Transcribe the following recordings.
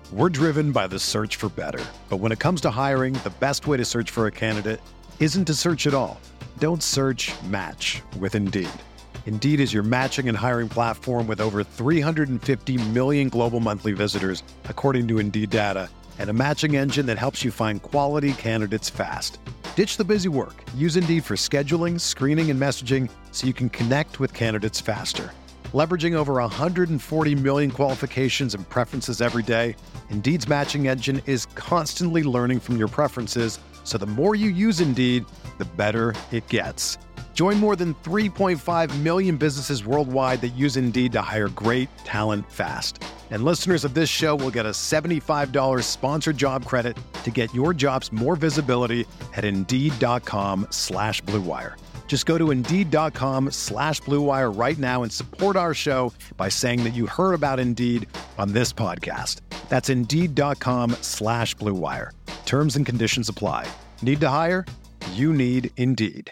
We're driven by the search for better. But when it comes to hiring, the best way to search for a candidate isn't to search at all. Don't search, match with Indeed. Indeed is your matching and hiring platform with over 350 million global monthly visitors, according to Indeed data, and a matching engine that helps you find quality candidates fast. Ditch the busy work. Use Indeed for scheduling, screening, and messaging so you can connect with candidates faster. Leveraging over 140 million qualifications and preferences every day, Indeed's matching engine is constantly learning from your preferences, so the more you use Indeed, the better it gets. Join more than 3.5 million businesses worldwide that use Indeed to hire great talent fast. And listeners of this show will get a $75 sponsored job credit to get your jobs more visibility at Indeed.com/Blue Wire. Just go to Indeed.com/Blue Wire right now and support our show by saying that you heard about Indeed on this podcast. That's Indeed.com/Blue Wire. Terms and conditions apply. Need to hire? You need Indeed.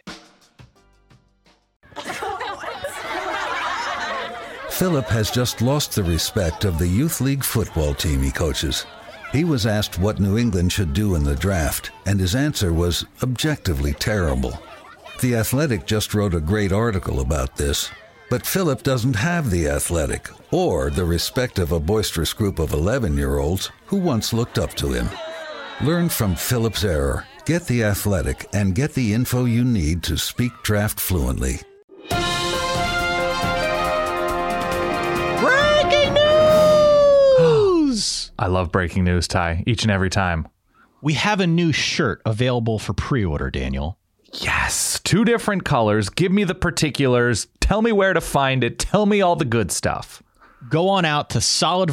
Philip has just lost the respect of the Youth League football team he coaches. He was asked what New England should do in the draft, and his answer was objectively terrible. The Athletic just wrote a great article about this, but Philip doesn't have The Athletic or the respect of a boisterous group of 11-year-olds who once looked up to him. Learn from Philip's error, get The Athletic, and get the info you need to speak draft fluently. Breaking news! I love breaking news, Ty, each and every time. We have a new shirt available for pre-order, Daniel. Yes, 2 different colors. Give me the particulars. Tell me where to find it. Tell me all the good stuff. Go on out to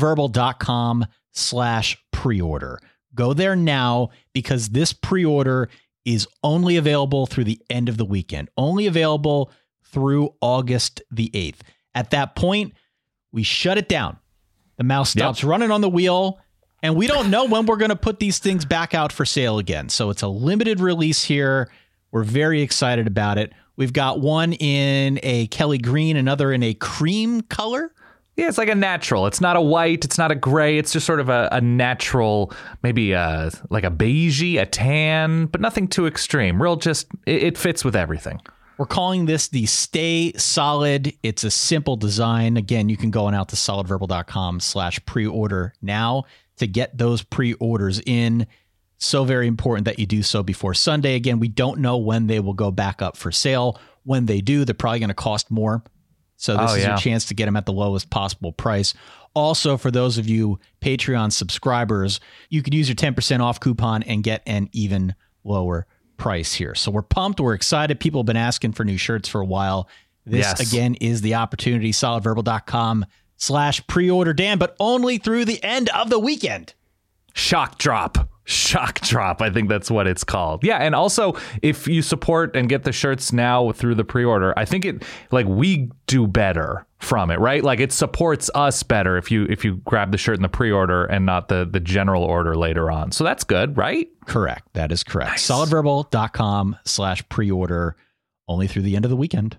solidverbal.com/pre-order. Go there now because this pre-order is only available through the end of the weekend. Only available through August the 8th. At that point, we shut it down. The mouse stops running on the wheel, and we don't know when we're going to put these things back out for sale again. So it's a limited release here. We're very excited about it. We've got one in a Kelly green, another in a cream color. Yeah, it's like a natural. It's not a white. It's not a gray. It's just sort of a natural, maybe like a beigey, a tan, but nothing too extreme. Real just, it fits with everything. We're calling this the Stay Solid. It's a simple design. Again, you can go on out to solidverbal.com/pre-order now to get those pre-orders in. So very important that you do so before Sunday. Again, we don't know when they will go back up for sale. When they do, they're probably going to cost more. So this is your chance to get them at the lowest possible price. Also, for those of you Patreon subscribers, you could use your 10% off coupon and get an even lower price here. So we're pumped. We're excited. People have been asking for new shirts for a while. This, again, is the opportunity. solidverbal.com/pre-order, Dan, but only through the end of the weekend. Shock drop. I think that's what it's called. Yeah. And also, if you support and get the shirts now through the pre-order, I think we do better from it, right? Like it supports us better if you grab the shirt in the pre-order and not the general order later on. So that's good, right? Correct. That is correct. Nice. solidverbal.com/pre-order only through the end of the weekend.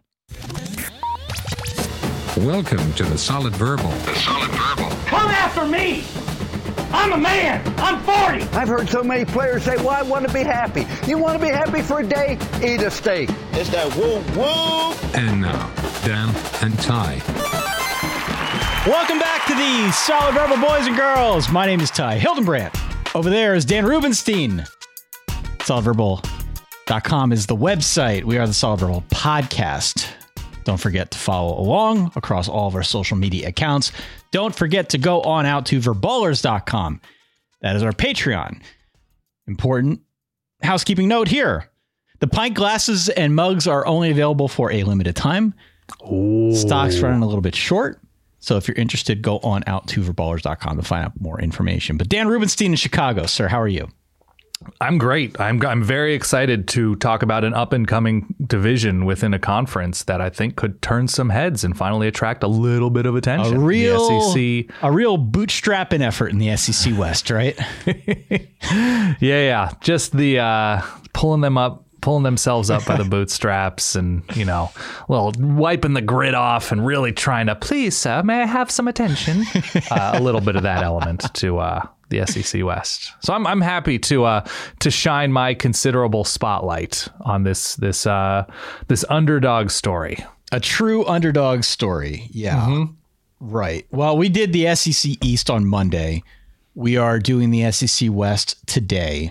Welcome to the Solid Verbal. The Solid Verbal. Come after me! I'm a man. I'm 40. I've heard so many players say, well, I want to be happy. You want to be happy for a day? Eat a steak. It's that woo woo. And now, Dan and Ty. Welcome back to the Solid Verbal boys and girls. My name is Ty Hildenbrandt. Over there is Dan Rubenstein. SolidVerbal.com is the website. We are the Solid Verbal podcast. Don't forget to follow along across all of our social media accounts. Don't forget to go on out to Verballers.com. That is our Patreon. Important housekeeping note here. The pint glasses and mugs are only available for a limited time. Ooh. Stock's running a little bit short. So if you're interested, go on out to Verballers.com to find out more information. But Dan Rubenstein in Chicago, sir, how are you? I'm great. I'm very excited to talk about an up-and-coming division within a conference that I think could turn some heads and finally attract a little bit of attention. The SEC. A real bootstrapping effort in the SEC West, right? Yeah. Just the pulling them up pulling themselves up by the bootstraps and, well, wiping the grit off and really trying to, please, sir, may I have some attention? A little bit of that element to the SEC West. So I'm happy to shine my considerable spotlight on this underdog story. A true underdog story. Yeah. Mm-hmm. Right. Well, we did the SEC East on Monday. We are doing the SEC West today.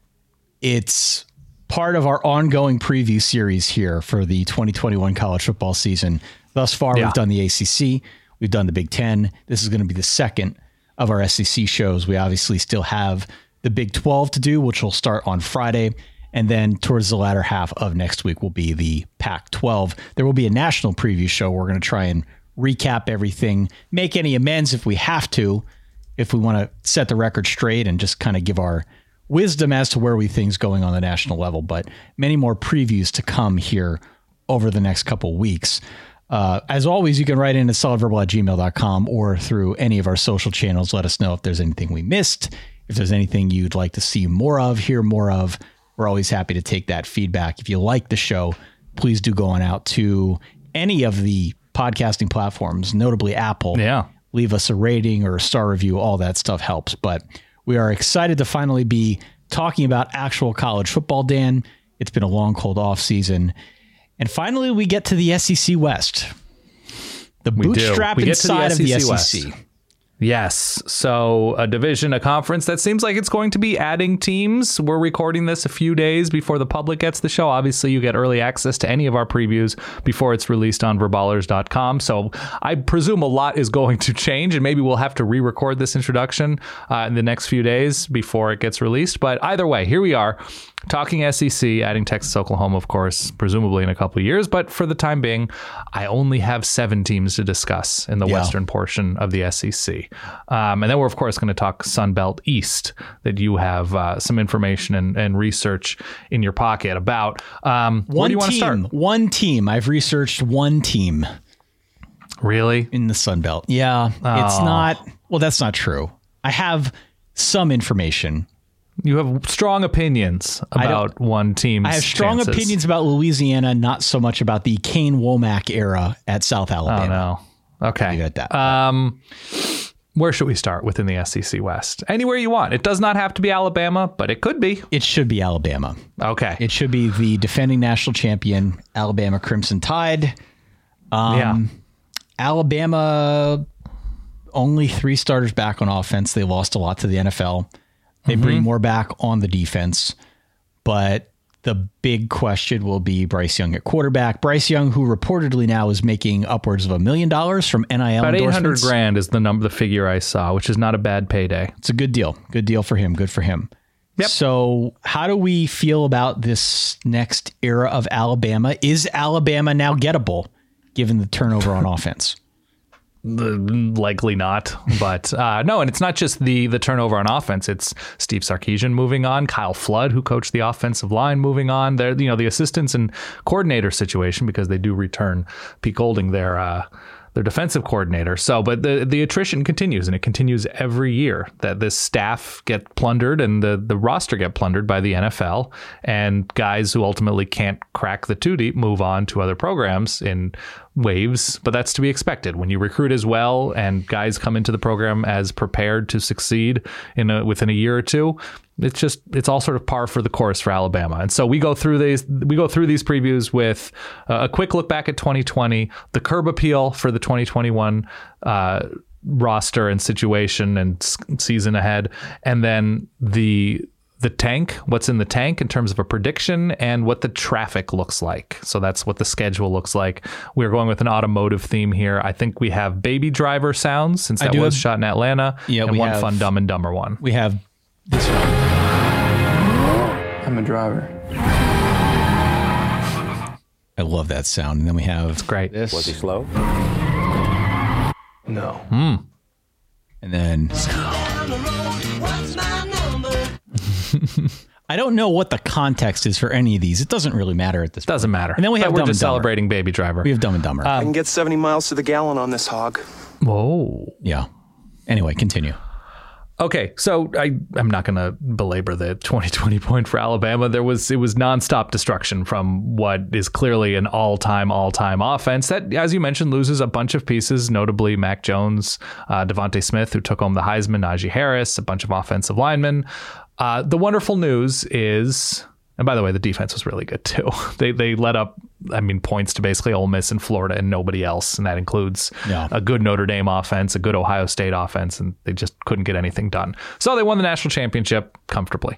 It's part of our ongoing preview series here for the 2021 college football season. Thus far, we've done the ACC. We've done the Big Ten. This is going to be the second of our SEC shows. We obviously still have the Big 12 to do, which will start on Friday. And then towards the latter half of next week will be the Pac-12. There will be a national preview show. We're going to try and recap everything, make any amends if we have to, if we want to set the record straight and just kind of give our wisdom as to where we think's going on the national level. But many more previews to come here over the next couple weeks. As always, you can write in at solidverbal@gmail.com or through any of our social channels. Let us know if there's anything we missed, if there's anything you'd like to see more of, hear more of. We're always happy to take that feedback. If you like the show, please do go on out to any of the podcasting platforms, notably Apple. Yeah. Leave us a rating or a star review. All that stuff helps. But we are excited to finally be talking about actual college football, Dan. It's been a long, cold off season. And finally, we get to the SEC West. The bootstrap inside of the SEC. Yes. So a division, a conference that seems like it's going to be adding teams. We're recording this a few days before the public gets the show. Obviously, you get early access to any of our previews before it's released on verballers.com. So I presume a lot is going to change, and maybe we'll have to re-record this introduction in the next few days before it gets released. But either way, here we are. Talking SEC, adding Texas, Oklahoma, of course, presumably in a couple of years. But for the time being, I only have 7 teams to discuss in the western portion of the SEC. And then we're, of course, going to talk Sun Belt East, that you have some information and research in your pocket about. Where do you want to start? One team. I've researched one team. Really? In the Sun Belt. Yeah. Oh. It's not. Well, that's not true. I have some information. You have strong opinions about one team's I have strong opinions about Louisiana, not so much about the Kane Womack era at South Alabama. Oh, no. Okay. Leave it at that. Where should we start within the SEC West? Anywhere you want. It does not have to be Alabama, but it could be. It should be Alabama. Okay. It should be the defending national champion, Alabama Crimson Tide. Alabama, only 3 starters back on offense. They lost a lot to the NFL. They bring more back on the defense, but the big question will be Bryce Young at quarterback. Bryce Young, who reportedly now is making upwards of $1 million from NIL about endorsements. $800,000 is the figure I saw, which is not a bad payday. It's a good deal. Good deal for him. Good for him. Yep. So how do we feel about this next era of Alabama? Is Alabama now gettable given the turnover on offense? Likely not, but no, and it's not just the turnover on offense. It's Steve Sarkisian moving on, Kyle Flood, who coached the offensive line, moving on. They're the assistants and coordinator situation, because they do return Pete Golding, their defensive coordinator. So, but the attrition continues, and it continues every year that this staff get plundered and the roster get plundered by the NFL, and guys who ultimately can't crack the 2 deep move on to other programs in waves. But that's to be expected when you recruit as well and guys come into the program as prepared to succeed within a year or two. It's all sort of par for the course for Alabama. And so we go through these previews with a quick look back at 2020, the curb appeal for the 2021 roster and situation and season ahead, and then the tank, what's in the tank in terms of a prediction, and what the traffic looks like. So that's what the schedule looks like. We're going with an automotive theme here. I think we have Baby Driver sounds, since that was shot in Atlanta, and one fun Dumb and Dumber one. We have this one. I'm a driver. I love that sound. And then we have... It's great. This. Was he slow? No. And then... I don't know what the context is for any of these. It doesn't really matter at this point. Doesn't matter. And then we have we're just celebrating Baby Driver. We have Dumb and Dumber. I can get 70 miles to the gallon on this hog. Whoa. Yeah. Anyway, continue. Okay, so I'm not going to belabor the 2020 point for Alabama. It was nonstop destruction from what is clearly an all-time offense that, as you mentioned, loses a bunch of pieces, notably Mac Jones, Devontae Smith, who took home the Heisman, Najee Harris, a bunch of offensive linemen. The wonderful news is, and by the way, the defense was really good too. They let up, points to basically Ole Miss and Florida and nobody else, and that includes a good Notre Dame offense, a good Ohio State offense, and they just couldn't get anything done. So they won the national championship comfortably.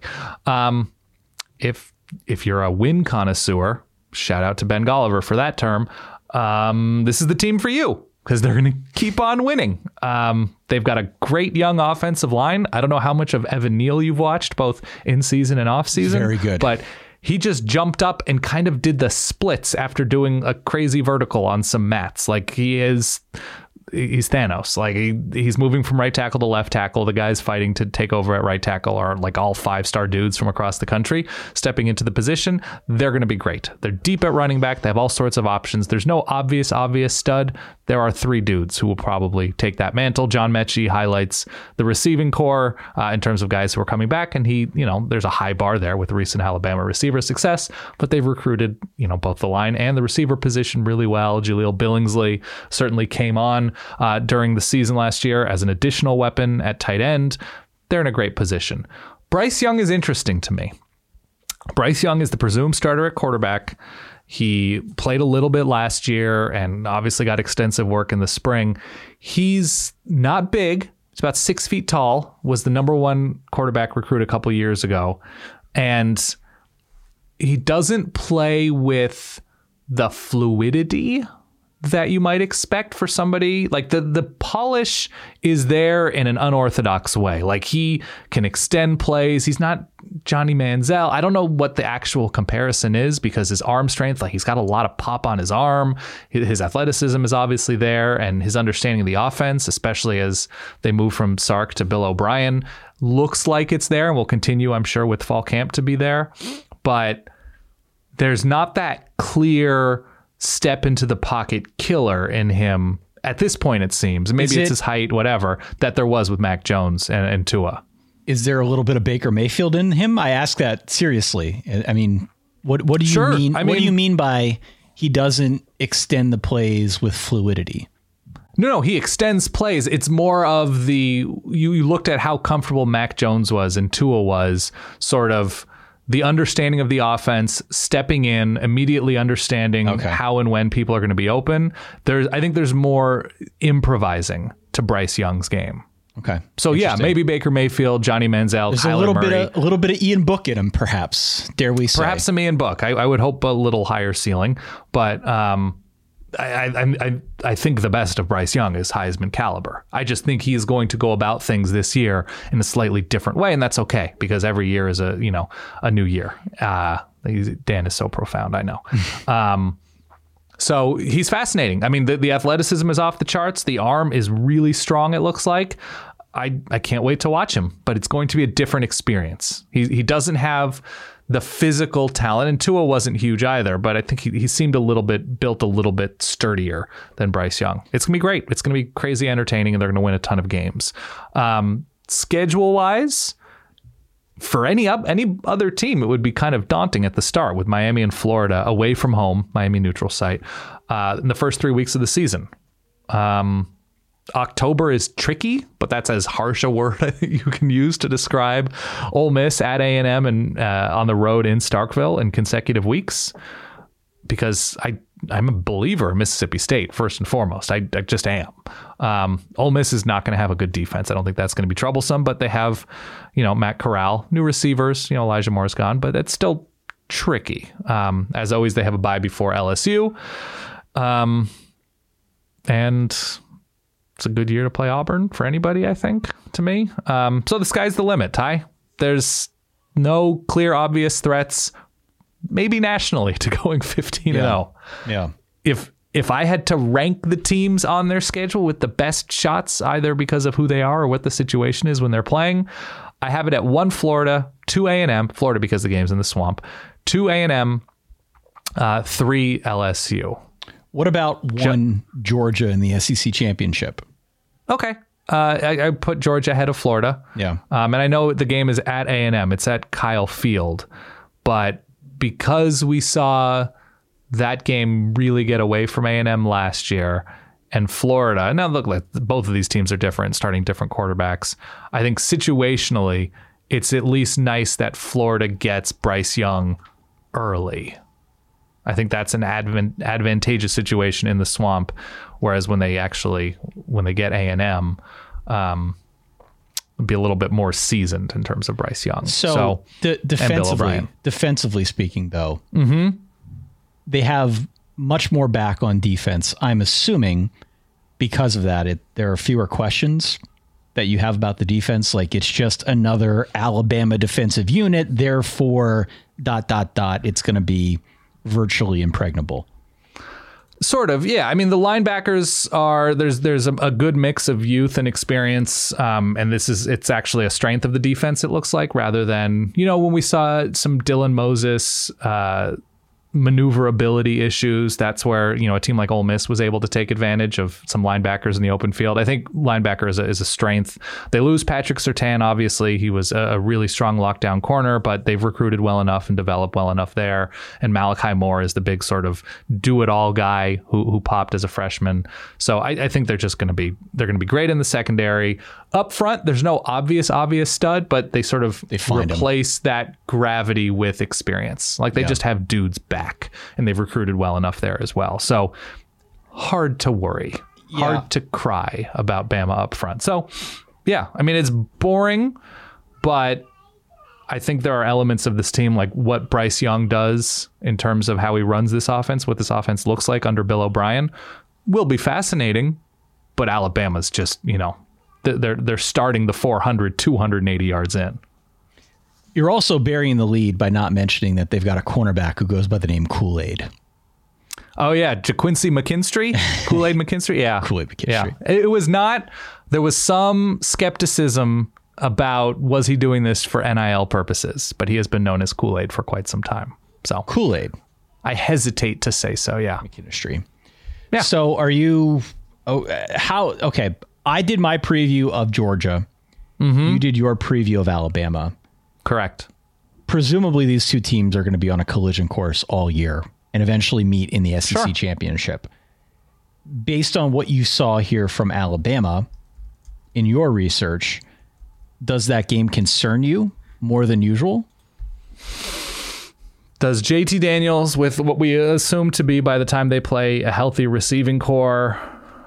If you're a win connoisseur, shout out to Ben Golliver for that term. This is the team for you because they're going to keep on winning. They've got a great young offensive line. I don't know how much of Evan Neal you've watched, both in season and off season. Very good, but he just jumped up and kind of did the splits after doing a crazy vertical on some mats. Like he's Thanos. Like he's moving from right tackle to left tackle. The guys fighting to take over at right tackle are like all 5-star dudes from across the country stepping into the position. They're going to be great. They're deep at running back. They have all sorts of options. There's no obvious stud. There are 3 dudes who will probably take that mantle. John Mechie highlights the receiving core in terms of guys who are coming back. And there's a high bar there with recent Alabama receiver success, but they've recruited, both the line and the receiver position really well. Jaleel Billingsley certainly came on during the season last year as an additional weapon at tight end. They're in a great position. Bryce Young is interesting to me. Bryce Young is the presumed starter at quarterback. He played a little bit last year and obviously got extensive work in the spring. He's not big. He's about 6 feet tall, was the number 1 quarterback recruit a couple years ago. And he doesn't play with the fluidity that you might expect for somebody. Like the polish is there in an unorthodox way. Like he can extend plays. He's not Johnny Manziel. I don't know what the actual comparison is because his arm strength, like he's got a lot of pop on his arm. His athleticism is obviously there, and his understanding of the offense, especially as they move from Sark to Bill O'Brien, looks like it's there and will continue, I'm sure, with fall camp to be there. But there's not that clear step into the pocket killer in him at this point, it seems. Maybe it's his height, whatever, that there was with Mac Jones and Tua. Is there a little bit of Baker Mayfield in him? I ask that seriously. I mean, what do you mean? What do you mean by he doesn't extend the plays with fluidity? No, he extends plays. It's more of you looked at how comfortable Mac Jones was and Tua was, sort of the understanding of the offense, stepping in, immediately understanding how and when people are going to be open. I think there's more improvising to Bryce Young's game. Okay. So yeah, maybe Baker Mayfield, Johnny Manziel, there's Kyler Murray. a little bit of Ian Book in him, perhaps. Dare we say? Perhaps some Ian Book. I would hope a little higher ceiling, but I think the best of Bryce Young is Heisman caliber. I just think he is going to go about things this year in a slightly different way, and that's okay because every year is a new year. Dan is so profound, I know. So he's fascinating. I mean, the athleticism is off the charts. The arm is really strong, it looks like. I can't wait to watch him, but it's going to be a different experience. He doesn't have the physical talent, and Tua wasn't huge either, but I think he seemed built a little bit sturdier than Bryce Young. It's going to be great. It's going to be crazy entertaining, and they're going to win a ton of games. Schedule-wise, for any other team, it would be kind of daunting at the start with Miami and Florida away from home, Miami neutral site, in the first 3 weeks of the season. October is tricky, but that's as harsh a word I think you can use to describe Ole Miss at A&M and on the road in Starkville in consecutive weeks, because I'm a believer in Mississippi State, first and foremost. I just am. Ole Miss is not going to have a good defense. I don't think that's going to be troublesome, but they have, Matt Corral, new receivers, Elijah Moore's gone, but it's still tricky. As always, they have a bye before LSU. And it's a good year to play Auburn for anybody, I think, to me. So the sky's the limit, Ty. There's no clear, obvious threats, maybe nationally, to going 15-0. Yeah. If I had to rank the teams on their schedule with the best shots, either because of who they are or what the situation is when they're playing, I have it at 1 Florida, 2 A&M, Florida because the game's in the swamp, 2 A&M, 3 LSU. What about 1 Georgia in the SEC championship? Okay. I put Georgia ahead of Florida. Yeah. And I know the game is at A&M. It's at Kyle Field. But because we saw that game really get away from A&M last year, and Florida, now look, like both of these teams are different, starting different quarterbacks. I think situationally, it's at least nice that Florida gets Bryce Young early. I think that's an advantageous situation in the Swamp, whereas when they get A&M, be a little bit more seasoned in terms of Bryce Young. So defensively speaking, though, they have much more back on defense. I'm assuming because of that, there are fewer questions that you have about the defense. Like it's just another Alabama defensive unit. Therefore, ... It's going to be virtually impregnable. Sort of, yeah. I mean, the linebackers are there's a good mix of youth and experience, and it's actually a strength of the defense. It looks like, rather than when we saw some Dylan Moses maneuverability issues, that's where a team like Ole Miss was able to take advantage of some linebackers in the open field. I think linebacker is a strength. They lose Patrick Surtain. Obviously, he was a really strong lockdown corner, but they've recruited well enough and developed well enough there. And Malachi Moore is the big sort of do-it-all guy who popped as a freshman. So I think they're going to be great in the secondary. Up front, there's no obvious stud, but they sort of replace that gravity with experience. Like they just have dudes back, and they've recruited well enough there as well. So hard to worry, hard to cry about Bama up front. So yeah, I mean, it's boring, but I think there are elements of this team, like what Bryce Young does in terms of how he runs this offense, what this offense looks like under Bill O'Brien, will be fascinating. But Alabama's just, they're starting the 400, 280 yards in. You're also burying the lead by not mentioning that they've got a cornerback who goes by the name Kool-Aid. Oh, yeah. JaQuincy McKinstry? Kool-Aid McKinstry? Yeah. Kool-Aid McKinstry. Yeah. It was not, there was some skepticism about was he doing this for NIL purposes, but he has been known as Kool-Aid for quite some time. So Kool-Aid. I hesitate to say so, yeah. McKinstry. Yeah. So are you, okay, I did my preview of Georgia. You did your preview of Alabama. Correct. Presumably these two teams are going to be on a collision course all year and eventually meet in the SEC championship. Based on what you saw here from Alabama in your research, does that game concern you more than usual? Does JT Daniels, with what we assume to be by the time they play a healthy receiving core,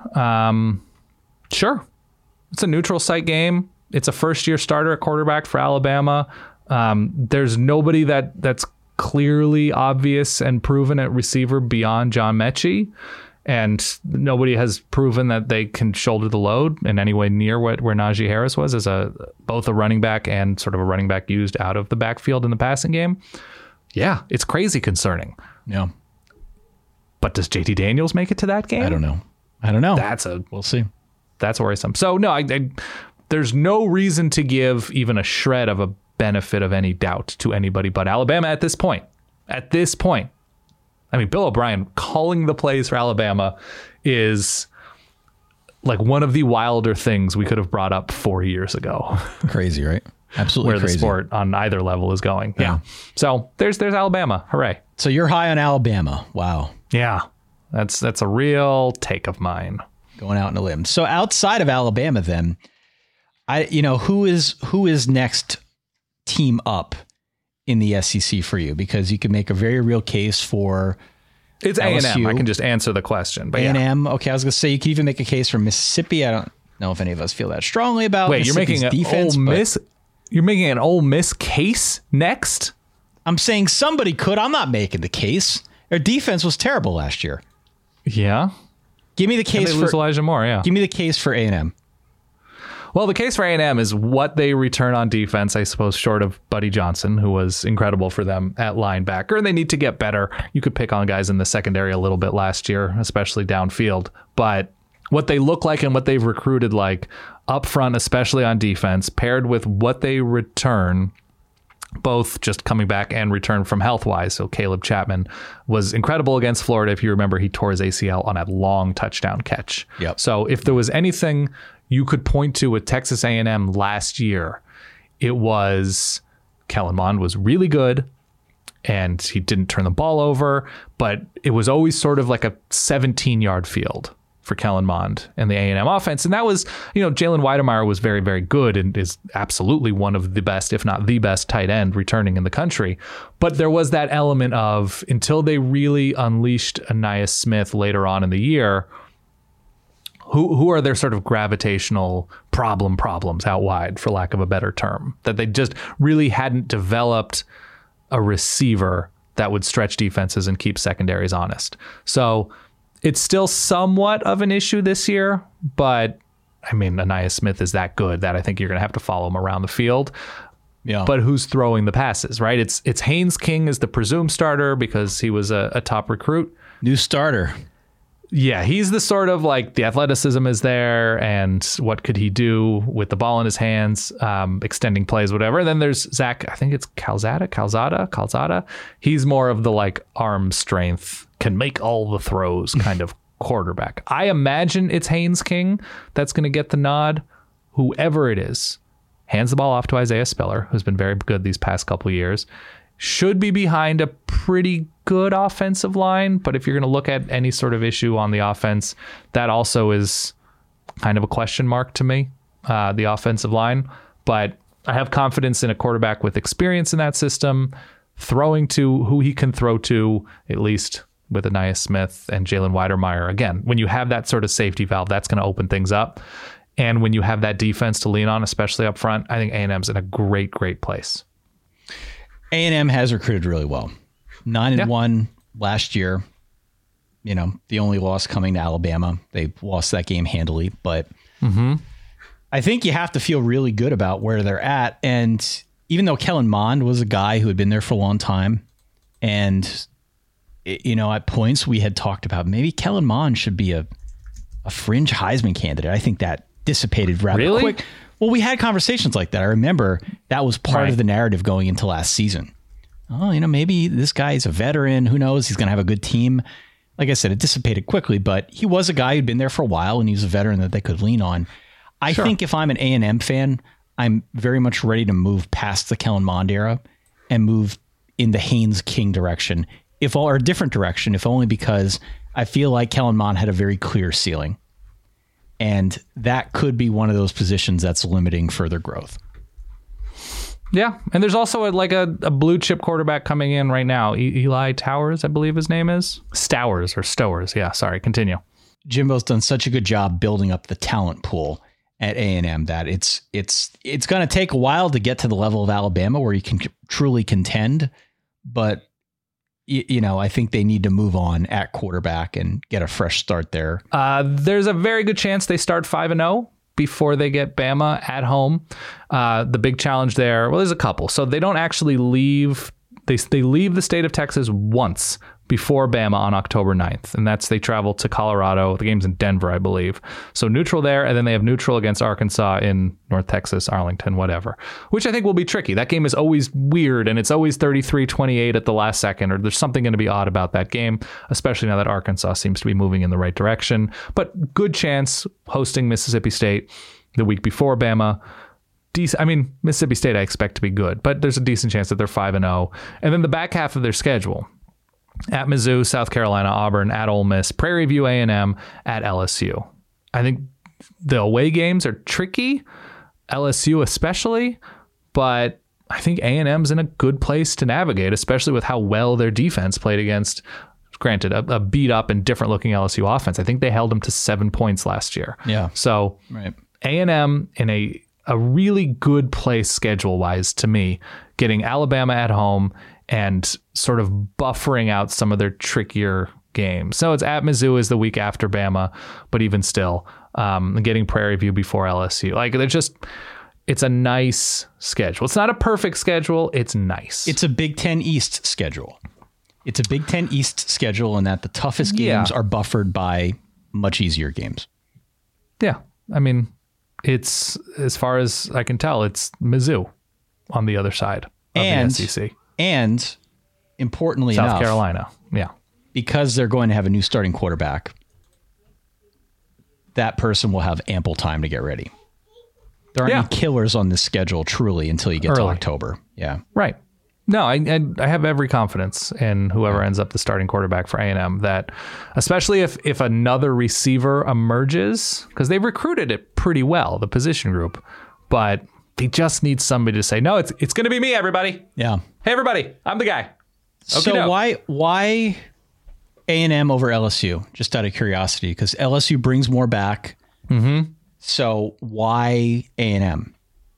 sure. It's a neutral site game. It's a first-year starter at quarterback for Alabama. There's nobody that's clearly obvious and proven at receiver beyond John Mechie, and nobody has proven that they can shoulder the load in any way near where Najee Harris was as both a running back and sort of a running back used out of the backfield in the passing game. Yeah, it's crazy concerning. Yeah. But does JT Daniels make it to that game? I don't know. We'll see. That's worrisome. So no, there's no reason to give even a shred of a benefit of any doubt to anybody but Alabama at this point. At this point. I mean, Bill O'Brien calling the plays for Alabama is like one of the wilder things we could have brought up 4 years ago. Crazy, right? Absolutely where crazy. The sport on either level is going. Yeah. So there's Alabama. Hooray. So you're high on Alabama. Wow. Yeah. That's a real take of mine. Going out on a limb. So outside of Alabama then, who is next team up in the SEC for you? Because you can make a very real case for it's A&M. I can just answer the question. But A&M. Yeah. Okay, I was going to say you can even make a case for Mississippi. I don't know if any of us feel that strongly about. Wait, you're making an Ole Miss? You're making an Ole Miss case next? I'm saying somebody could. I'm not making the case. Their defense was terrible last year. Yeah. Give me the case for Elijah Moore. Yeah. Give me the case for A&M. Well, the case for A&M is what they return on defense, I suppose, short of Buddy Johnson, who was incredible for them at linebacker. And they need to get better. You could pick on guys in the secondary a little bit last year, especially downfield. But what they look like and what they've recruited like up front, especially on defense, paired with what they return, both just coming back and return from health-wise. So Caleb Chapman was incredible against Florida. If you remember, he tore his ACL on a long touchdown catch. Yep. So if there was anything you could point to with Texas A&M last year, it was Kellen Mond was really good and he didn't turn the ball over, but it was always sort of like a 17-yard field for Kellen Mond and the A&M offense. And that was, Jalen Weidemeyer was very, very good and is absolutely one of the best, if not the best tight end returning in the country. But there was that element of, until they really unleashed Ainias Smith later on in the year, who are their sort of gravitational problems out wide, for lack of a better term, that they just really hadn't developed a receiver that would stretch defenses and keep secondaries honest. So it's still somewhat of an issue this year, but I mean, Ainias Smith is that good that I think you're going to have to follow him around the field. Yeah. But who's throwing the passes, right? It's Haynes King as the presumed starter because he was a top recruit. New starter. Yeah, he's the sort of like the athleticism is there and what could he do with the ball in his hands, extending plays, whatever. And then there's Zach, I think it's Calzada. He's more of the like arm strength, can make all the throws kind of quarterback. I imagine it's Haynes King that's going to get the nod. Whoever it is, hands the ball off to Isaiah Spiller, who's been very good these past couple of years. Should be behind a pretty good offensive line, but if you're going to look at any sort of issue on the offense, that also is kind of a question mark to me, the offensive line. But I have confidence in a quarterback with experience in that system, throwing to who he can throw to, at least with Ainias Smith and Jalen Weidemeyer. Again, when you have that sort of safety valve, that's going to open things up. And when you have that defense to lean on, especially up front, I think A&M's in a great, great place. A&M has recruited really well. 9-1 last year. The only loss coming to Alabama. They lost that game handily, but I think you have to feel really good about where they're at. And even though Kellen Mond was a guy who had been there for a long time, and at points we had talked about maybe Kellen Mond should be a fringe Heisman candidate. I think that dissipated rather quick. Well, we had conversations like that. I remember that was part of the narrative going into last season. Oh, maybe this guy is a veteran. Who knows? He's going to have a good team. Like I said, it dissipated quickly, but he was a guy who'd been there for a while and he was a veteran that they could lean on. I think if I'm an A&M fan, I'm very much ready to move past the Kellen Mond era and move in the Haynes King direction, or a different direction, if only because I feel like Kellen Mond had a very clear ceiling. And that could be one of those positions that's limiting further growth. Yeah, and there's also a blue chip quarterback coming in right now. Eli Towers, I believe his name is. Stowers. Yeah, sorry, continue. Jimbo's done such a good job building up the talent pool at A&M that it's going to take a while to get to the level of Alabama where you can truly contend. But I think they need to move on at quarterback and get a fresh start there. There's a very good chance they start 5-0 before they get Bama at home. The big challenge there, well, there's a couple. So they don't actually leave. They leave the state of Texas once before Bama on October 9th. And they travel to Colorado. The game's in Denver, I believe. So neutral there. And then they have neutral against Arkansas in North Texas, Arlington, whatever, which I think will be tricky. That game is always weird. And it's always 33-28 at the last second, or there's something going to be odd about that game, especially now that Arkansas seems to be moving in the right direction. But good chance hosting Mississippi State the week before Bama. Mississippi State I expect to be good, but there's a decent chance that they're 5-0. And then the back half of their schedule: at Mizzou, South Carolina, Auburn, at Ole Miss, Prairie View A&M, at LSU. I think the away games are tricky, LSU especially, but I think A&M's in a good place to navigate, especially with how well their defense played against, granted, a beat up and different looking LSU offense. I think they held them to 7 points last year. Yeah. So A&M in a really good place schedule-wise to me, getting Alabama at home and sort of buffering out some of their trickier games. So it's at Mizzou is the week after Bama, but even still, getting Prairie View before LSU. It's a nice schedule. It's not a perfect schedule. It's nice. It's a Big Ten East schedule. It's a Big Ten East schedule, and that the toughest games are buffered by much easier games. Yeah. It's, as far as I can tell, it's Mizzou on the other side of the SEC. And importantly enough, South Carolina. Yeah. Because they're going to have a new starting quarterback, that person will have ample time to get ready. There aren't any killers on this schedule truly until you get to October. Yeah. Right. No, I have every confidence in whoever ends up the starting quarterback for A&M, that especially if another receiver emerges, because they've recruited it pretty well, the position group, but they just need somebody to say, no, it's going to be me, everybody. Yeah. Hey, everybody, I'm the guy. So why A&M over LSU? Just out of curiosity, because LSU brings more back. Mm-hmm. So why A&M?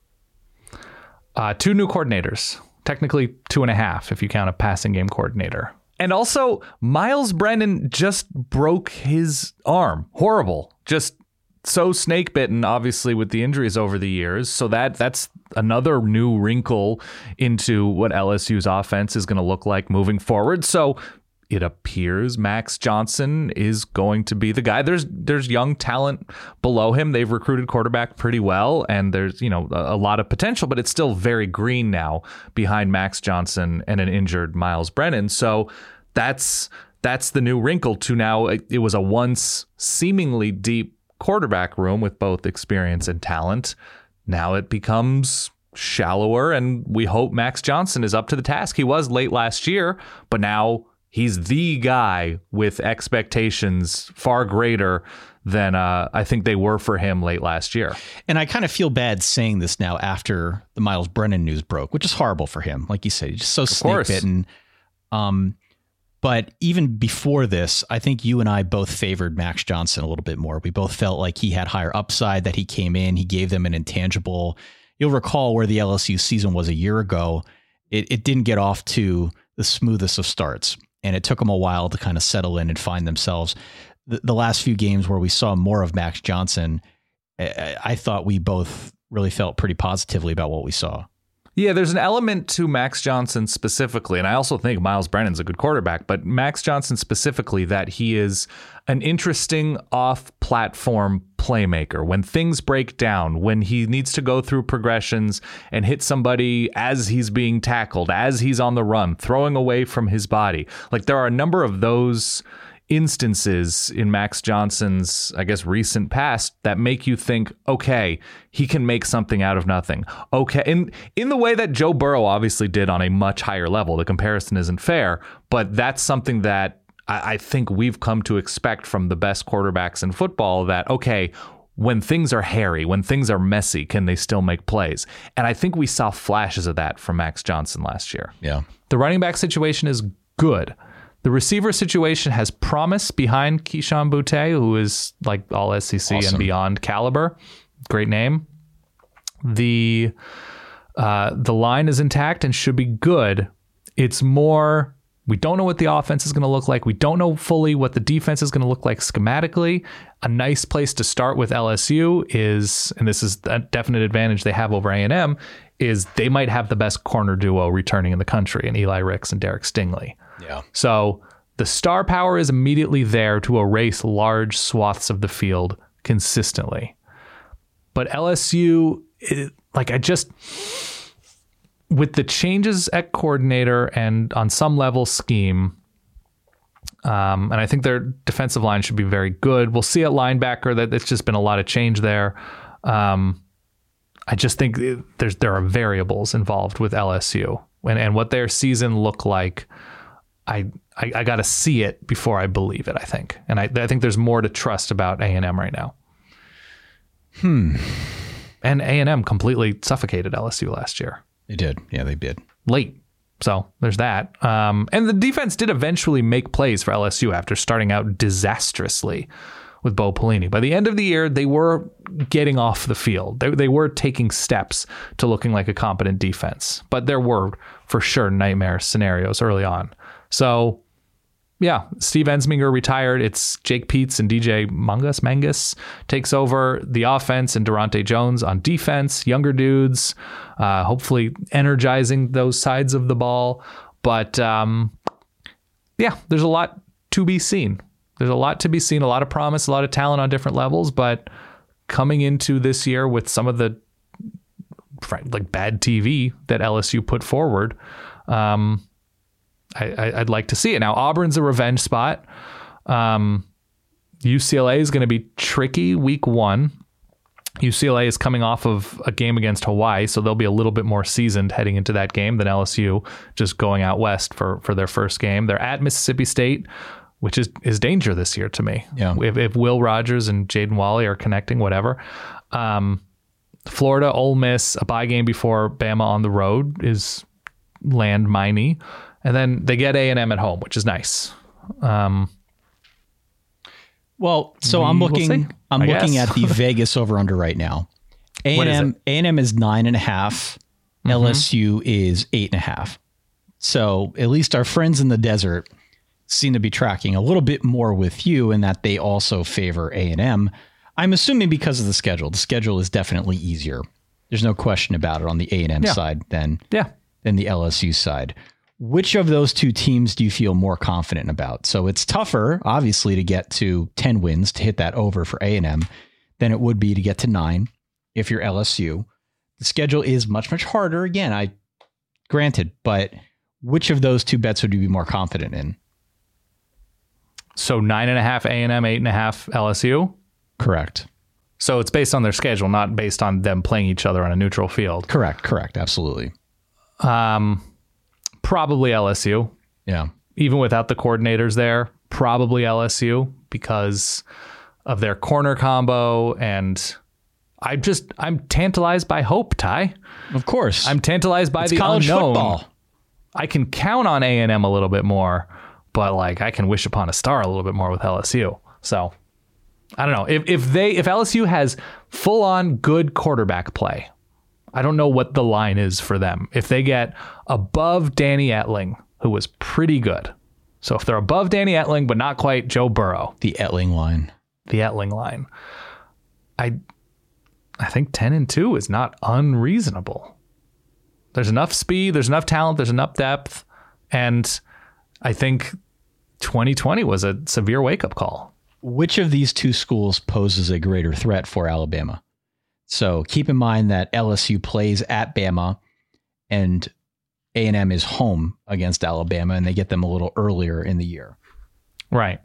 2 new coordinators. Technically 2.5 if you count a passing game coordinator. And also, Miles Brennan just broke his arm. Horrible. Just so snake bitten, obviously, with the injuries over the years. So that's another new wrinkle into what LSU's offense is going to look like moving forward. So it appears Max Johnson is going to be the guy. There's young talent below him. They've recruited quarterback pretty well, and there's a lot of potential, but it's still very green now behind Max Johnson and an injured Miles Brennan. So that's the new wrinkle to now. It was a once seemingly deep quarterback room with both experience and talent. Now it becomes shallower, and we hope Max Johnson is up to the task. He was late last year, but now he's the guy with expectations far greater than I think they were for him late last year. And I kind of feel bad saying this now after the Miles Brennan news broke, which is horrible for him. Like you said, he's just so snake bitten. But even before this, I think you and I both favored Max Johnson a little bit more. We both felt like he had higher upside, that he came in, he gave them an intangible. You'll recall where the LSU season was a year ago. It didn't get off to the smoothest of starts, and it took them a while to kind of settle in and find themselves. The last few games where we saw more of Max Johnson, I thought we both really felt pretty positively about what we saw. Yeah, there's an element to Max Johnson specifically, and I also think Miles Brennan's a good quarterback, but Max Johnson specifically, that he is an interesting off-platform playmaker. When things break down, when he needs to go through progressions and hit somebody as he's being tackled, as he's on the run, throwing away from his body. Like, there are a number of those instances in Max Johnson's, I guess, recent past that make you think, okay, he can make something out of nothing. Okay. In the way that Joe Burrow obviously did on a much higher level. The comparison isn't fair, but that's something that I think we've come to expect from the best quarterbacks in football, that, okay, when things are hairy, when things are messy, can they still make plays? And I think we saw flashes of that from Max Johnson last year. Yeah. The running back situation is good. The receiver situation has promise behind Keyshawn Boutte, who is like all SEC and beyond caliber. Great name. The line is intact and should be good. It's more, we don't know what the offense is going to look like. We don't know fully what the defense is going to look like schematically. A nice place to start with LSU is, and this is a definite advantage they have over A&M, is they might have the best corner duo returning in the country in Eli Ricks and Derek Stingley. Yeah. So the star power is immediately there to erase large swaths of the field consistently. But LSU, with the changes at coordinator and on some level scheme, and I think their defensive line should be very good. We'll see at linebacker that it's just been a lot of change there. I just think there are variables involved with LSU and what their season looked like. I got to see it before I believe it, I think. And I think there's more to trust about A&M right now. And A&M completely suffocated LSU last year. They did. Yeah, they did. Late. So there's that. And the defense did eventually make plays for LSU after starting out disastrously with Bo Pelini. By the end of the year, they were getting off the field. They were taking steps to looking like a competent defense. But there were, for sure, nightmare scenarios early on. So, yeah, Steve Ensminger retired. It's Jake Peetz and DJ Mangus takes over the offense, and Durante Jones on defense. Younger dudes, hopefully energizing those sides of the ball. But, yeah, there's a lot to be seen. There's a lot to be seen, a lot of promise, a lot of talent on different levels. But coming into this year with some of the bad TV that LSU put forward, I'd like to see it. Now, Auburn's a revenge spot. UCLA is going to be tricky week 1. UCLA is coming off of a game against Hawaii, so they'll be a little bit more seasoned heading into that game than LSU, just going out west for their first game. They're at Mississippi State, which is danger this year to me. Yeah. If Will Rogers and Jaden Wally are connecting, whatever. Florida, Ole Miss, a bye game before Bama on the road is landminey. And then they get A&M at home, which is nice. Well, so I'm looking guess. at the Vegas over-under right now. What is it? A&M is 9.5. LSU is 8.5. So at least our friends in the desert seem to be tracking a little bit more with you in that they also favor A&M. I'm assuming because of the schedule. The schedule is definitely easier. There's no question about it on the A&M side than the LSU side. Which of those two teams do you feel more confident about? So it's tougher, obviously, to get to 10 wins to hit that over for A&M than it would be to get to 9 if you're LSU. The schedule is much, much harder. Again, granted, but which of those two bets would you be more confident in? So 9.5 A&M, 8.5 LSU? Correct. So it's based on their schedule, not based on them playing each other on a neutral field. Correct. Absolutely. Probably LSU. Yeah. Even without the coordinators there, probably LSU because of their corner combo. And I'm tantalized by hope, Ty. Of course. I'm tantalized by it's the college unknown. Football. I can count on A&M a little bit more, but I can wish upon a star a little bit more with LSU. So I don't know. If LSU has full on good quarterback play, I don't know what the line is for them. If they get above Danny Etling, who was pretty good. So if they're above Danny Etling, but not quite Joe Burrow. The Etling line. I think 10-2 is not unreasonable. There's enough speed, there's enough talent, there's enough depth. And I think 2020 was a severe wake-up call. Which of these two schools poses a greater threat for Alabama? So keep in mind that LSU plays at Bama and A&M is home against Alabama, and they get them a little earlier in the year. Right.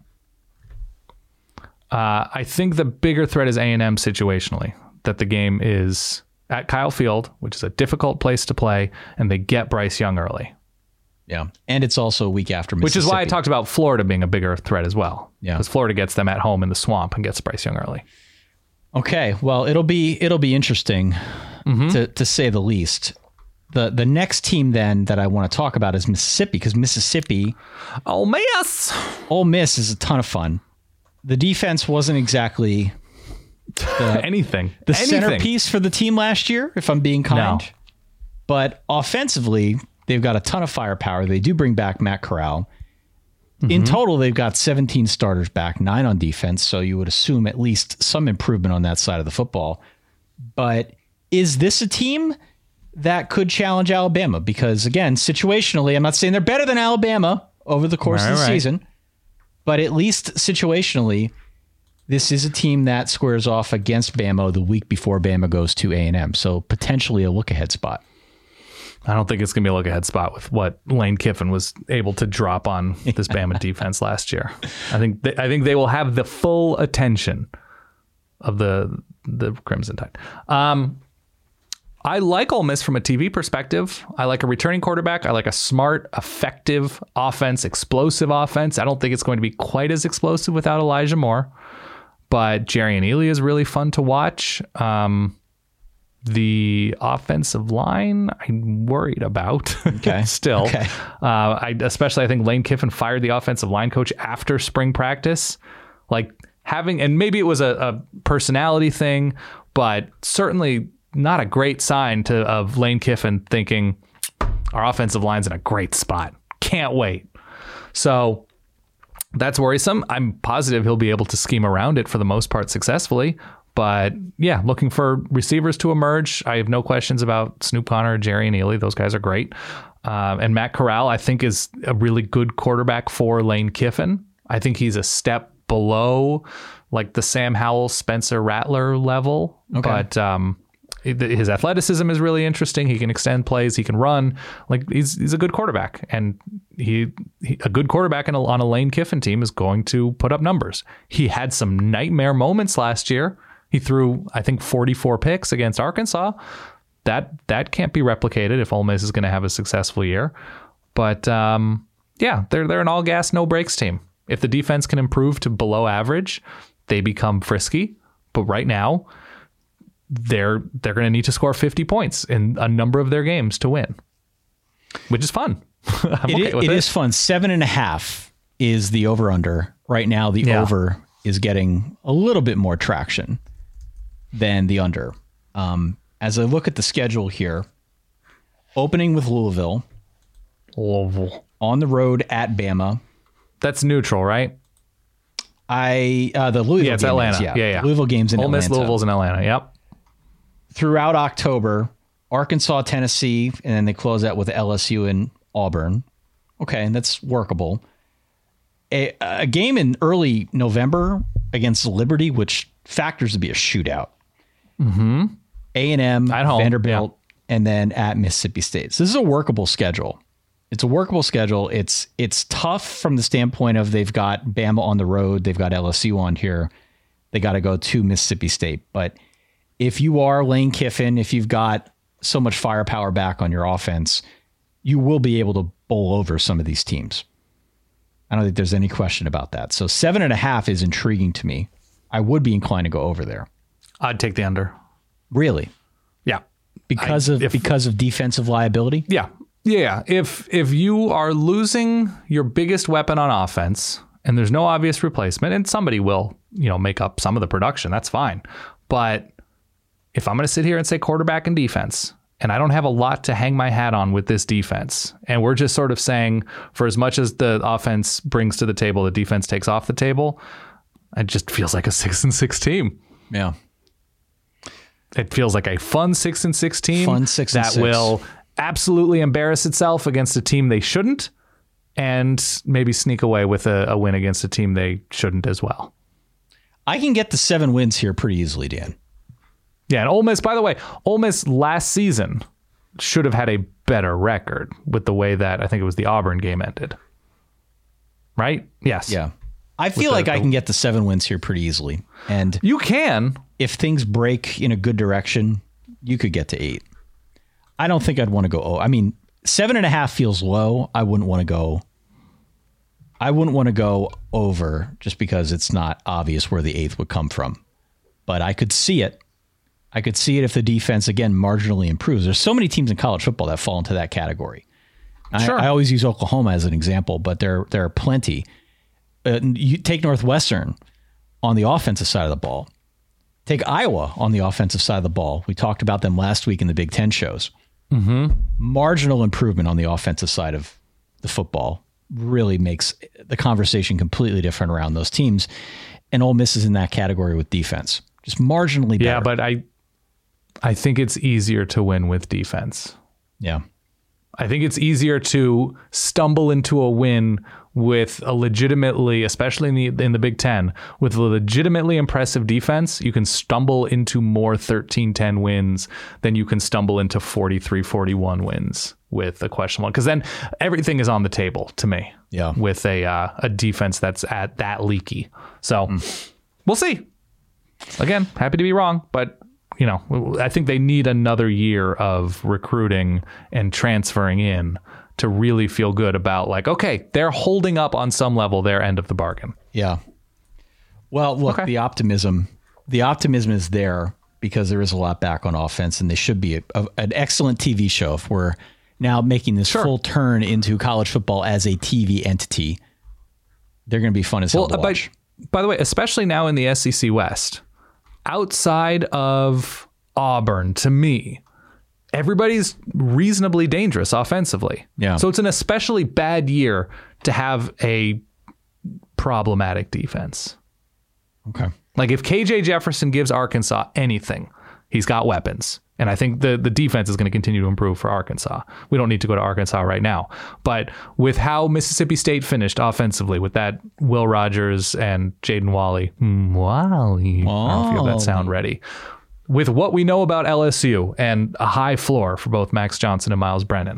I think the bigger threat is A&M situationally, that the game is at Kyle Field, which is a difficult place to play, and they get Bryce Young early. Yeah. And it's also a week after Mississippi. Which is why I talked about Florida being a bigger threat as well. Yeah. Because Florida gets them at home in the swamp and gets Bryce Young early. Okay, well, it'll be interesting to say the least. The next team then that I want to talk about is Mississippi, because Mississippi, Ole Miss is a ton of fun. The defense wasn't exactly anything. Centerpiece for the team last year, if I'm being kind. No. But offensively, they've got a ton of firepower. They do bring back Matt Corral. In total, they've got 17 starters back, 9 on defense, so you would assume at least some improvement on that side of the football. But is this a team that could challenge Alabama? Because, again, situationally, I'm not saying they're better than Alabama over the course of the season, but at least situationally, this is a team that squares off against Bama the week before Bama goes to A&M, so potentially a look-ahead spot. I don't think it's going to be a look-ahead spot with what Lane Kiffin was able to drop on this Bama defense last year. I think they will have the full attention of the Crimson Tide. I like Ole Miss from a TV perspective. I like a returning quarterback. I like a smart, effective offense, explosive offense. I don't think it's going to be quite as explosive without Elijah Moore, but Jerry and Ely is really fun to watch. The offensive line, I'm worried about. Okay. Still. Okay. I think Lane Kiffin fired the offensive line coach after spring practice. And maybe it was a personality thing, but certainly not a great sign of Lane Kiffin thinking our offensive line's in a great spot. Can't wait. So that's worrisome. I'm positive he'll be able to scheme around it for the most part successfully. But yeah, looking for receivers to emerge. I have no questions about Snoop Conner, Jerry, and Ely. Those guys are great. And Matt Corral, I think, is a really good quarterback for Lane Kiffin. I think he's a step below the Sam Howell, Spencer Rattler level. Okay. But his athleticism is really interesting. He can extend plays. He can run. Like he's a good quarterback, and he a good quarterback on a Lane Kiffin team is going to put up numbers. He had some nightmare moments last year. He threw, I think, 44 picks against Arkansas. That can't be replicated if Ole Miss is going to have a successful year. But they're an all gas, no brakes team. If the defense can improve to below average, they become frisky. But right now, they're going to need to score 50 points in a number of their games to win, which is fun. It is fun. 7.5 is the over under right now. The over is getting a little bit more traction than the under. As I look at the schedule here, opening with Louisville, on the road at Bama. That's neutral, right? The Louisville it's game Atlanta. Is, Yeah. Louisville games in Ole Atlanta. Miss, Louisville's in Atlanta. Yep. Throughout October, Arkansas, Tennessee, and then they close out with LSU and Auburn. Okay, that's workable. A game in early November against Liberty, which factors to be a shootout. Mm-hmm. A&M, at home, Vanderbilt, and then at Mississippi State. So this is a workable schedule. It's a workable schedule. It's tough from the standpoint of they've got Bama on the road. They've got LSU on here. They got to go to Mississippi State. But if you are Lane Kiffin, if you've got so much firepower back on your offense, you will be able to bowl over some of these teams. I don't think there's any question about that. So 7.5 is intriguing to me. I would be inclined to go over there. I'd take the under. Really? Yeah. Because of defensive liability? Yeah. Yeah. If you are losing your biggest weapon on offense and there's no obvious replacement, and somebody will, make up some of the production, that's fine. But if I'm going to sit here and say quarterback and defense, and I don't have a lot to hang my hat on with this defense, and we're just sort of saying for as much as the offense brings to the table, the defense takes off the table, it just feels like a 6-6 team. Yeah. It feels like a fun 6-6 team. Fun 6-6. That will absolutely embarrass itself against a team they shouldn't, and maybe sneak away with a win against a team they shouldn't as well. I can get the 7 wins here pretty easily, Dan. Yeah, and Ole Miss, by the way, Ole Miss last season should have had a better record with the way that I think it was the Auburn game ended. Right? Yes. Yeah. I feel like I can get the 7 wins here pretty easily. And you can. If things break in a good direction, you could get to 8. I don't think I'd want to go. 7.5 feels low. I wouldn't want to go over just because it's not obvious where the 8th would come from. But I could see it. I could see it if the defense, again, marginally improves. There's so many teams in college football that fall into that category. Sure. I always use Oklahoma as an example, but there are plenty. You take Northwestern on the offensive side of the ball. Take Iowa on the offensive side of the ball. We talked about them last week in the Big Ten shows. Mm-hmm. Marginal improvement on the offensive side of the football really makes the conversation completely different around those teams. And Ole Miss is in that category with defense. Just marginally better. Yeah, but I think it's easier to win with defense. Yeah. I think it's easier to stumble into a win with a legitimately, especially in the Big Ten, with a legitimately impressive defense. You can stumble into more 13-10 wins than you can stumble into 43-41 wins with a questionable one. Because then everything is on the table to me. Yeah. With a defense that's at that leaky. So we'll see. Again, happy to be wrong, but I think they need another year of recruiting and transferring in to really feel good about okay, they're holding up on some level their end of the bargain. Yeah. Well, look, the optimism is there because there is a lot back on offense, and they should be an excellent TV show if we're now making this full turn into college football as a TV entity. They're going to be fun as hell to watch. By the way, especially now in the SEC West, outside of Auburn, to me, everybody's reasonably dangerous offensively. Yeah. So it's an especially bad year to have a problematic defense. Okay. Like if KJ Jefferson gives Arkansas anything, he's got weapons. And I think the defense is going to continue to improve for Arkansas. We don't need to go to Arkansas right now. But with how Mississippi State finished offensively with that Will Rogers and Jaden Wally. I don't know if you have that sound ready. with what we know about LSU and a high floor for both Max Johnson and Miles Brennan,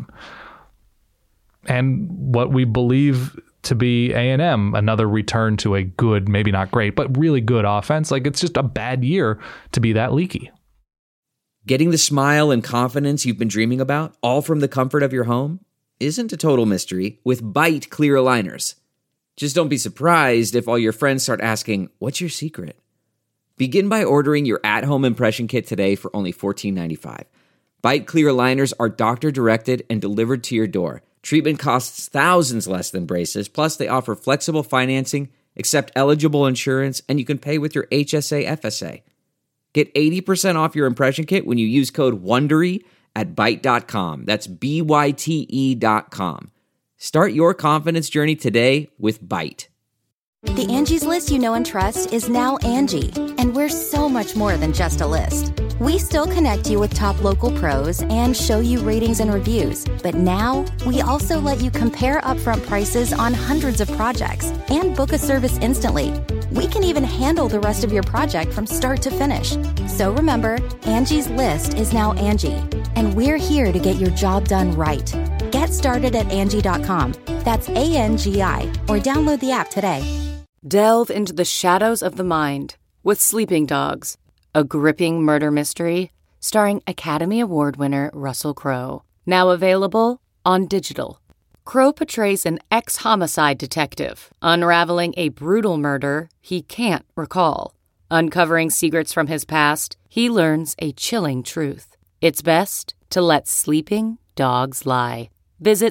and what we believe to be A&M, another return to a good, maybe not great, but really good offense. Like, it's just a bad year to be that leaky. Getting the smile and confidence you've been dreaming about, all from the comfort of your home, isn't a total mystery with Byte clear aligners. Just don't be surprised if all your friends start asking, what's your secret? Begin by ordering your at-home impression kit today for only $14.95. Byte clear aligners are doctor-directed and delivered to your door. Treatment costs thousands less than braces, plus they offer flexible financing, accept eligible insurance, and you can pay with your HSA FSA. Get 80% off your impression kit when you use code WONDERY at Byte.com. That's BYTE.com. Start your confidence journey today with Byte. The Angie's List you know and trust is now Angie, and we're so much more than just a list. We still connect you with top local pros and show you ratings and reviews, but now we also let you compare upfront prices on hundreds of projects and book a service instantly. We can even handle the rest of your project from start to finish. So remember, Angie's List is now Angie, and we're here to get your job done right. Get started at Angie.com. That's ANGI, or download the app today. Delve into the shadows of the mind with Sleeping Dogs, a gripping murder mystery starring Academy Award winner Russell Crowe. Now available on digital. Crowe portrays an ex-homicide detective unraveling a brutal murder he can't recall. Uncovering secrets from his past, he learns a chilling truth. It's best to let sleeping dogs lie. Visit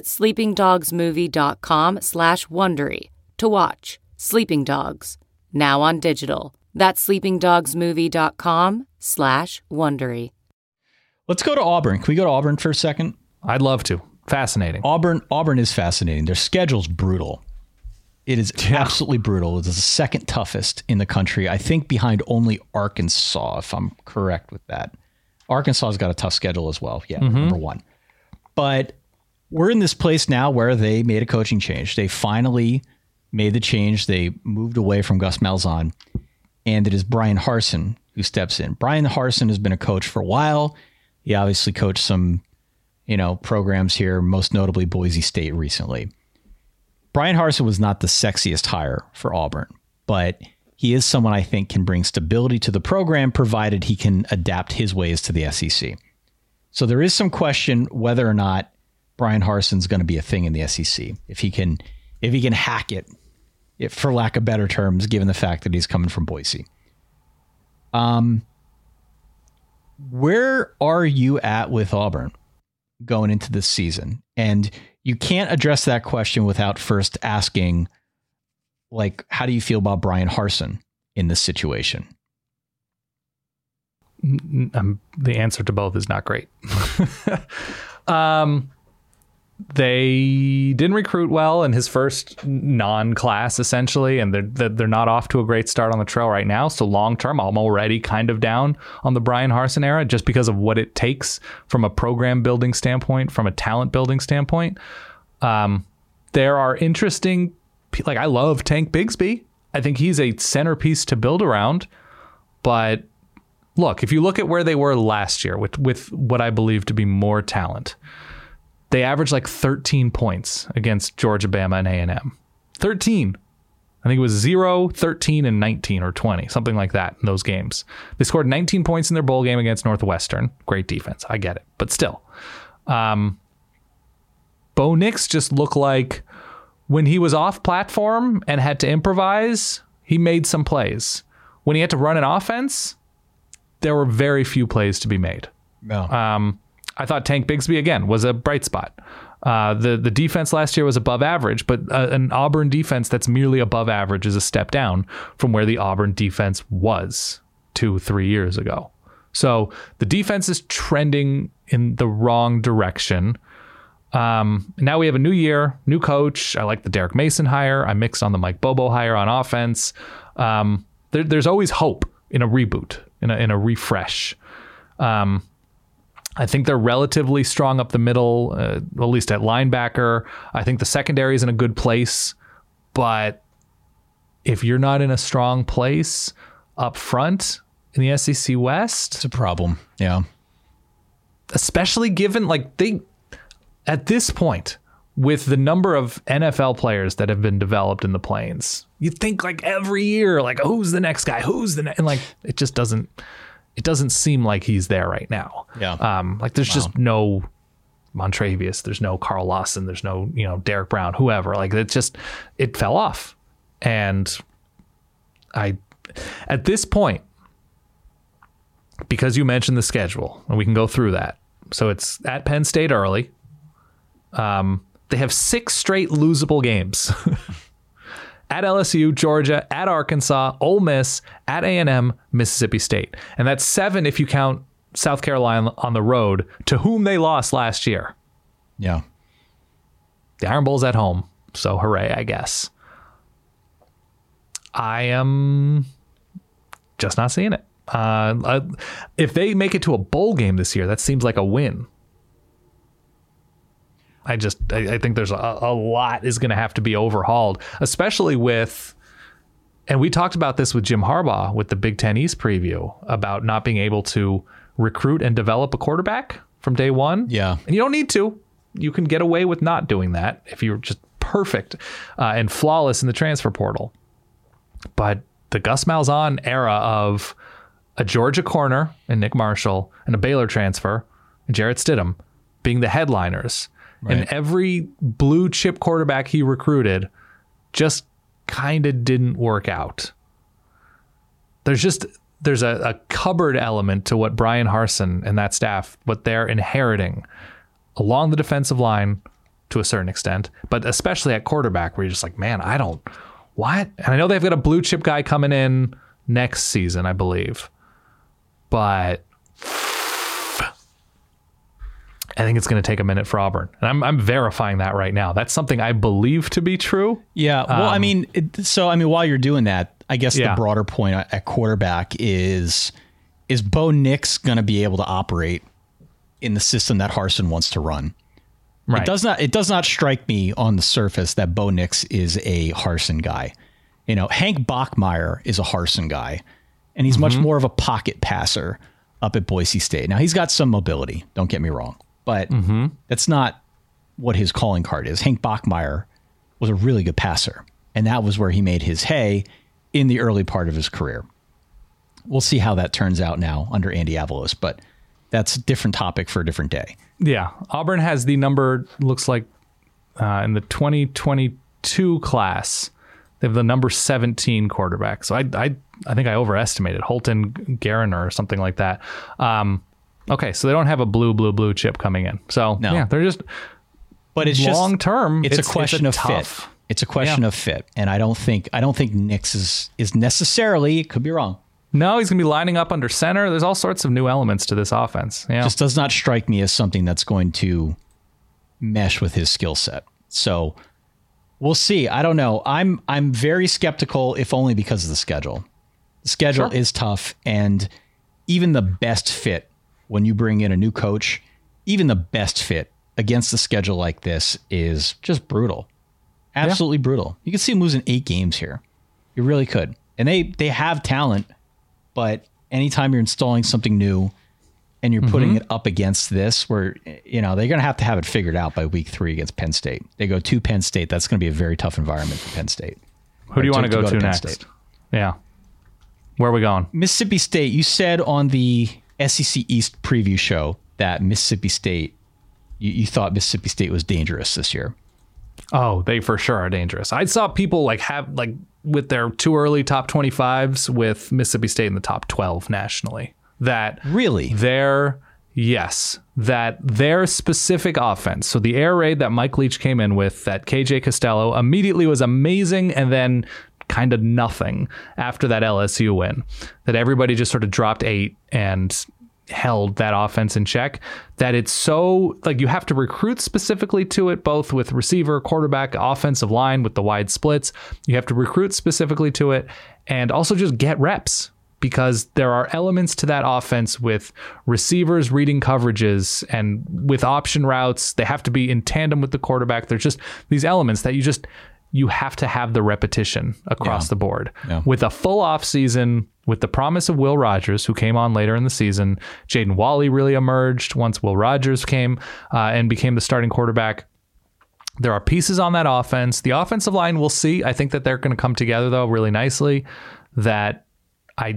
sleepingdogsmovie.com/Wondery to watch Sleeping Dogs, now on digital. That's sleepingdogsmovie.com/Wondery. Let's go to Auburn. Can we go to Auburn for a second? I'd love to. Fascinating. Auburn is fascinating. Their schedule's brutal. It is absolutely brutal. It is the second toughest in the country, I think, behind only Arkansas, if I'm correct with that. Arkansas's got a tough schedule as well. Yeah, number one. But we're in this place now where they made a coaching change. They finally made the change. They moved away from Gus Malzahn, and it is Brian Harsin who steps in. Brian Harsin has been a coach for a while. He obviously coached some, programs here, most notably Boise State recently. Brian Harsin was not the sexiest hire for Auburn, but he is someone I think can bring stability to the program, provided he can adapt his ways to the SEC. So there is some question whether or not Brian Harsin's going to be a thing in the SEC, if he can hack it, for lack of better terms, given the fact that he's coming from Boise. Where are you at with Auburn going into this season? And you can't address that question without first asking, how do you feel about Brian Harsin in this situation? The answer to both is not great. They didn't recruit well in his first non-class, essentially, and they're not off to a great start on the trail right now. So long-term, I'm already kind of down on the Brian Harsin era just because of what it takes from a program building standpoint, from a talent building standpoint. There are interesting, I love Tank Bigsby. I think he's a centerpiece to build around. But look, if you look at where they were last year with what I believe to be more talent, they averaged 13 points against Georgia, Bama, and A&M. 13. I think it was 0, 13, and 19 or 20, something like that in those games. They scored 19 points in their bowl game against Northwestern. Great defense. I get it. But still. Bo Nix just looked like when he was off platform and had to improvise, he made some plays. When he had to run an offense, there were very few plays to be made. No. I thought Tank Bigsby, again, was a bright spot. The defense last year was above average, but an Auburn defense that's merely above average is a step down from where the Auburn defense was 2-3 years ago. So the defense is trending in the wrong direction. Now we have a new year, new coach. I like the Derek Mason hire. I mixed on the Mike Bobo hire on offense. There's always hope in a reboot, in a refresh. I think they're relatively strong up the middle, at least at linebacker. I think the secondary is in a good place. But if you're not in a strong place up front, in the SEC West. It's a problem. Yeah. Especially given at this point, with the number of NFL players that have been developed in the Plains, you think like every year, like, who's the next guy? Who's the next? And like, it just doesn't seem like he's there right now. Yeah. Like there's just no Montrevious. There's no Carl Lawson. There's no, Derek Brown, whoever. Like it fell off. And at this point, because you mentioned the schedule, and we can go through that. So it's at Penn State early. They have 6 straight losable games. At LSU, Georgia, at Arkansas, Ole Miss, at A&M, Mississippi State. And that's 7 if you count South Carolina on the road, to whom they lost last year. Yeah. The Iron Bowl's at home, so hooray, I guess. I am just not seeing it. If they make it to a bowl game this year, that seems like a win. I think there's a lot is going to have to be overhauled, especially with, and we talked about this with Jim Harbaugh with the Big Ten East preview about not being able to recruit and develop a quarterback from day one. Yeah. And you don't need to. You can get away with not doing that if you're just perfect and flawless in the transfer portal. But the Gus Malzahn era of a Georgia corner and Nick Marshall and a Baylor transfer and Jarrett Stidham being the headliners. Right. And every blue chip quarterback he recruited just kind of didn't work out. There's a cupboard element to what Brian Harsin and that staff, what they're inheriting along the defensive line to a certain extent, but especially at quarterback where you're just like, man, what? And I know they've got a blue chip guy coming in next season, I believe. But I think it's going to take a minute for Auburn. And I'm verifying that right now. That's something I believe to be true. Yeah. Well, while you're doing that, I guess the broader point at quarterback is Bo Nix going to be able to operate in the system that Harsin wants to run? Right. It does not strike me on the surface that Bo Nix is a Harsin guy. Hank Bachmeier is a Harsin guy, and he's much more of a pocket passer up at Boise State. Now, he's got some mobility, don't get me wrong, but that's not what his calling card is. Hank Bachmeier was a really good passer, and that was where he made his hay in the early part of his career. We'll see how that turns out now under Andy Avalos, but that's a different topic for a different day. Yeah. Auburn has the number, looks like in the 2022 class, they have the number 17 quarterback. So I think I overestimated Holton Gariner or something like that. Okay, so they don't have a blue chip coming in. So no. Yeah, they're just. But it's long term. It's a question of fit. It's a question of fit, and I don't think Nix is necessarily. Could be wrong. No, he's going to be lining up under center. There's all sorts of new elements to this offense. Yeah. Just does not strike me as something that's going to mesh with his skill set. So we'll see. I don't know. I'm very skeptical, if only because of the schedule. The schedule is tough, and even the best fit, when you bring in a new coach, even the best fit against the schedule like this is just brutal. Absolutely brutal. You could see him losing 8 games here. You really could. And they have talent, but anytime you're installing something new and you're putting it up against this, where they're going to have it figured out by week 3 against Penn State. They go to Penn State. That's going to be a very tough environment for Penn State. Who do you want to go to next? State. Yeah. Where are we going? Mississippi State. You said on the SEC East preview show that Mississippi State, you thought Mississippi State was dangerous this year. Oh, they for sure are dangerous. I saw people have with their too early top 25s with Mississippi State in the top 12 nationally. That really their specific offense. So the air raid that Mike Leach came in with, that KJ Costello immediately was amazing, and then kind of nothing after that LSU win. That everybody just sort of dropped 8 and held that offense in check, that it's so you have to recruit specifically to it, both with receiver, quarterback, offensive line with the wide splits. You have to recruit specifically to it and also just get reps, because there are elements to that offense with receivers reading coverages and with option routes. They have to be in tandem with the quarterback. There's just these elements that you have to have the repetition across the board. Yeah. With a full off season, with the promise of Will Rogers, who came on later in the season. Jaden Walley really emerged once Will Rogers came and became the starting quarterback. There are pieces on that offense. The offensive line, we'll see. I think that they're going to come together, though, really nicely. That I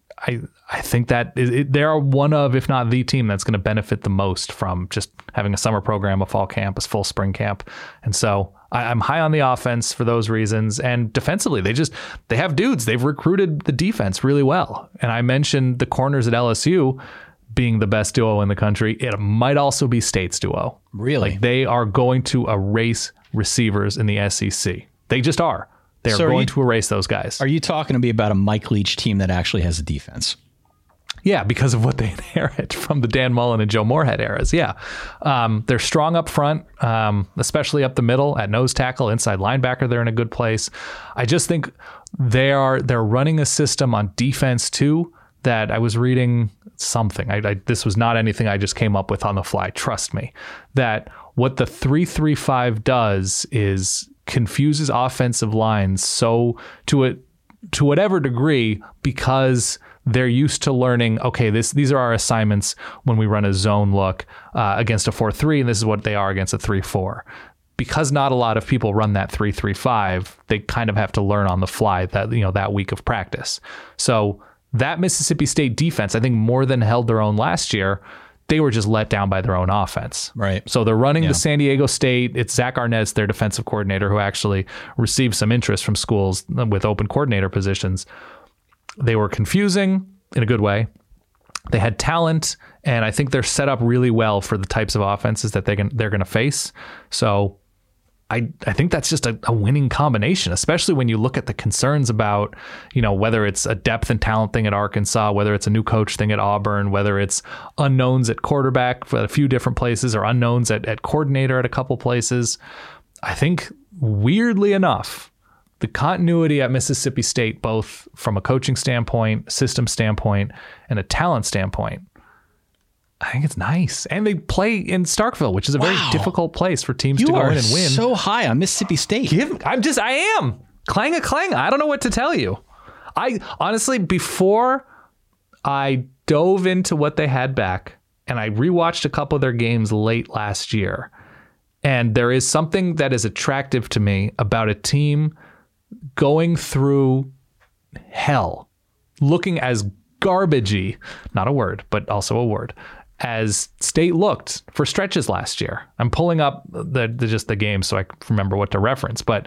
think that they are one of, if not the team that's going to benefit the most from just having a summer program, a fall camp, a full spring camp. And so I'm high on the offense for those reasons. And defensively, they have dudes. They've recruited the defense really well. And I mentioned the corners at LSU being the best duo in the country. It might also be State's duo. Really? Like, they are going to erase receivers in the SEC. They just are. They're going to erase those guys. Are you talking to me about a Mike Leach team that actually has a defense? Yeah, because of what they inherit from the Dan Mullen and Joe Moorhead eras. Yeah. They're strong up front, especially up the middle at nose tackle, inside linebacker. They're in a good place. I just think they're running a system on defense too that I was reading something. This was not anything I just came up with on the fly. Trust me, that what the 3-3-5 does is confuses offensive lines so to whatever degree, because they're used to learning, okay, these are our assignments when we run a zone look against a 4-3, and this is what they are against a 3-4. Because not a lot of people run that 3-3-5, they kind of have to learn on the fly that week of practice. So that Mississippi State defense, I think, more than held their own last year. They were just let down by their own offense. Right. So they're running the San Diego State. It's Zach Arnett's their defensive coordinator, who actually received some interest from schools with open coordinator positions. They were confusing in a good way. They had talent, and I think they're set up really well for the types of offenses that they're going to face. So I think that's just a winning combination, especially when you look at the concerns about, whether it's a depth and talent thing at Arkansas, whether it's a new coach thing at Auburn, whether it's unknowns at quarterback for a few different places or unknowns at coordinator at a couple places. I think, weirdly enough, the continuity at Mississippi State, both from a coaching standpoint, system standpoint, and a talent standpoint, I think it's nice. And they play in Starkville, which is a very difficult place for teams to go in and win. You are so high on Mississippi State. I am. Clang a clang. I don't know what to tell you. I honestly, before I dove into what they had back, and I rewatched a couple of their games late last year, and there is something that is attractive to me about a team going through hell, looking as garbagey, not a word, but also a word, as State looked for stretches last year. I'm pulling up just the game so I can remember what to reference. But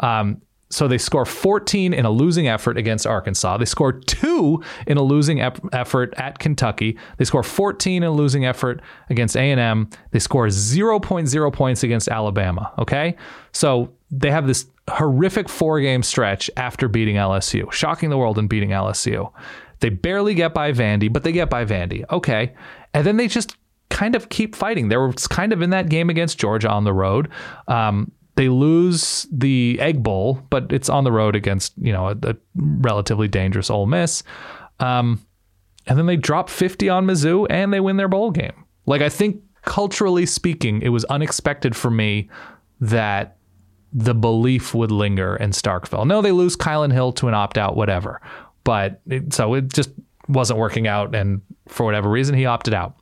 so they score 14 in a losing effort against Arkansas. They score 2 in a losing effort at Kentucky. They score 14 in a losing effort against A&M. They score 0.0 points against Alabama. Okay, so they have this horrific 4-game stretch after beating LSU, shocking the world and beating LSU. They barely get by Vandy, but they get by Vandy. Okay. And then they just kind of keep fighting. They were kind of in that game against Georgia on the road. They lose the Egg Bowl, but it's on the road against, a relatively dangerous Ole Miss. And then they drop 50 on Mizzou and they win their bowl game. Like, I think culturally speaking, it was unexpected for me that the belief would linger in Starkville. No, they lose Kylan Hill to an opt-out, whatever. But it just wasn't working out, and for whatever reason, he opted out.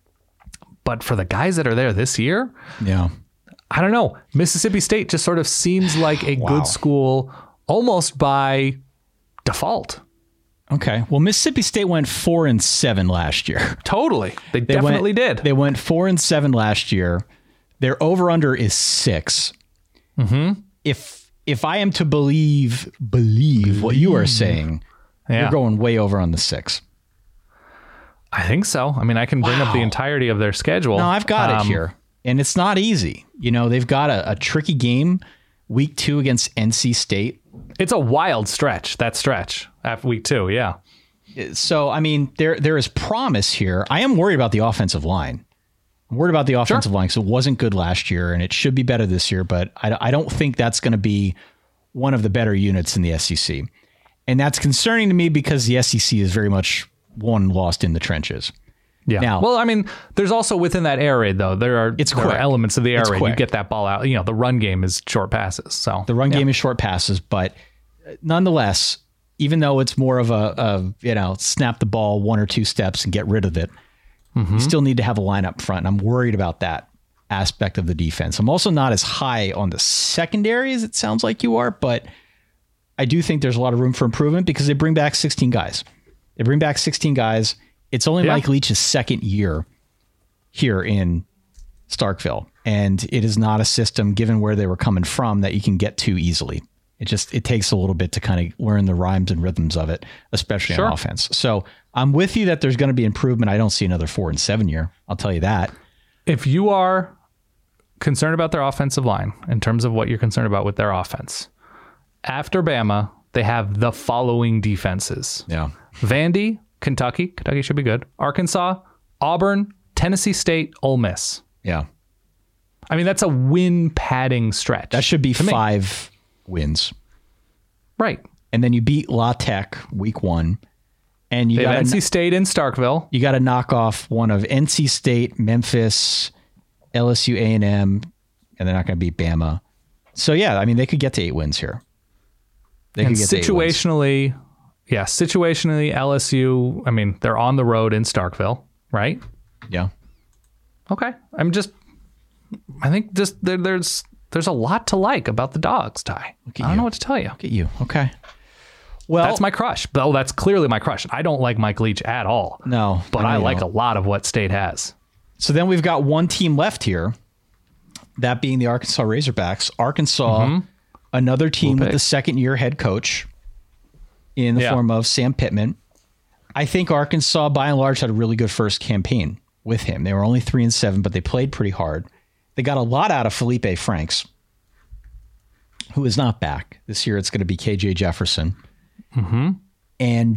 But for the guys that are there this year, I don't know. Mississippi State just sort of seems like a good school almost by default. Okay. Well, Mississippi State went 4-7 last year. Totally. They definitely did. They went 4-7 last year. Their over-under is 6. Mm-hmm. If I am to believe what you are saying, you're going way over on the 6. I think so. I mean, I can bring up the entirety of their schedule. No, I've got it here. And it's not easy. They've got a tricky game week 2 against NC State. It's a wild stretch, that stretch after week 2. Yeah. So, I mean, there is promise here. I am worried about the offensive line. I'm worried about the offensive line because it wasn't good last year and it should be better this year, but I don't think that's going to be one of the better units in the SEC. And that's concerning to me because the SEC is very much won lost in the trenches. Yeah. Now, well, I mean, there's also within that air raid, though, there are elements of the air raid. You get that ball out. The run game is short passes. So the run game is short passes, but nonetheless, even though it's more of a snap the ball 1 or 2 steps and get rid of it, you still need to have a line up front. And I'm worried about that aspect of the defense. I'm also not as high on the secondary as it sounds like you are, but I do think there's a lot of room for improvement because they bring back 16 guys. It's only Mike Leach's second year here in Starkville, and it is not a system, given where they were coming from, that you can get to easily. It takes a little bit to kind of learn the rhymes and rhythms of it, especially on offense. So I'm with you that there's going to be improvement. I don't see another 4-7 year. I'll tell you that. If you are concerned about their offensive line in terms of what you're concerned about with their offense, after Bama, they have the following defenses. Yeah. Vandy, Kentucky should be good. Arkansas, Auburn, Tennessee State, Ole Miss. Yeah. I mean, that's a win padding stretch. That should be 5 wins. Right. And then you beat La Tech week 1. And you got NC State in Starkville. You got to knock off one of NC State, Memphis, LSU, A&M, and they're not going to beat Bama. So, yeah, I mean, they could get to 8 wins here. They could get situationally, situationally, LSU, I mean, they're on the road in Starkville, right? Yeah. Okay. I think just there's a lot to like about the Dogs, Ty. I don't know what to tell you. Look at you. Okay. Well, that's my crush. Though that's clearly my crush. I don't like Mike Leach at all. No. But I like a lot of what State has. So then we've got one team left here, that being the Arkansas Razorbacks. Arkansas, another team with the second-year head coach in the form of Sam Pittman. I think Arkansas, by and large, had a really good first campaign with him. They were only 3-7, but they played pretty hard. They got a lot out of Felipe Franks, who is not back. This year it's going to be KJ Jefferson. And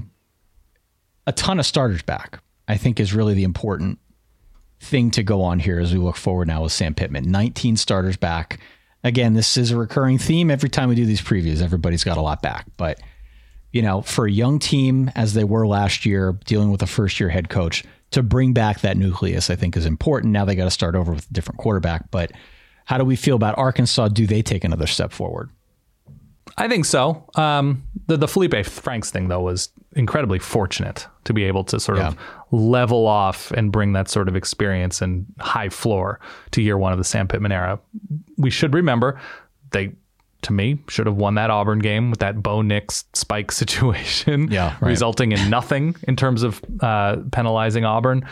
a ton of starters back, I think, is really the important thing to go on here as we look forward now with Sam Pittman. 19 starters back. Again, this is a recurring theme. Every time we do these previews, everybody's got a lot back. But, for a young team, as they were last year, dealing with a first-year head coach, to bring back that nucleus, I think, is important. Now they got to start over with a different quarterback. But how do we feel about Arkansas? Do they take another step forward? I think so. The Felipe Franks thing, though, was incredibly fortunate to be able to sort of level off and bring that sort of experience and high floor to year 1 of the Sam Pittman era. We should remember they, to me, should have won that Auburn game with that Bo Nix spike situation, resulting in nothing in terms of penalizing Auburn.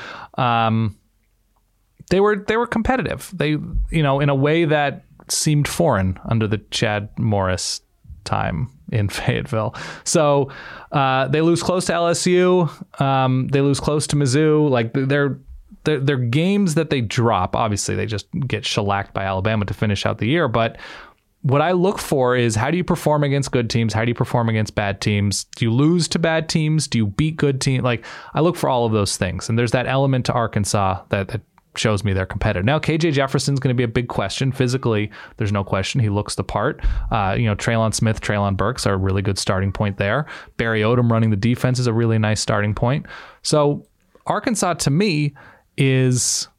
They were competitive. They, in a way that seemed foreign under the Chad Morris time in Fayetteville. So they lose close to LSU. They lose close to Mizzou. Like they're games that they drop. Obviously, they just get shellacked by Alabama to finish out the year. But what I look for is, how do you perform against good teams? How do you perform against bad teams? Do you lose to bad teams? Do you beat good teams? Like, I look for all of those things. And there's that element to Arkansas that shows me they're competitive. Now, KJ Jefferson's going to be a big question. Physically, there's no question. He looks the part. Traylon Smith, Traylon Burks are a really good starting point there. Barry Odom running the defense is a really nice starting point. So Arkansas, to me, is,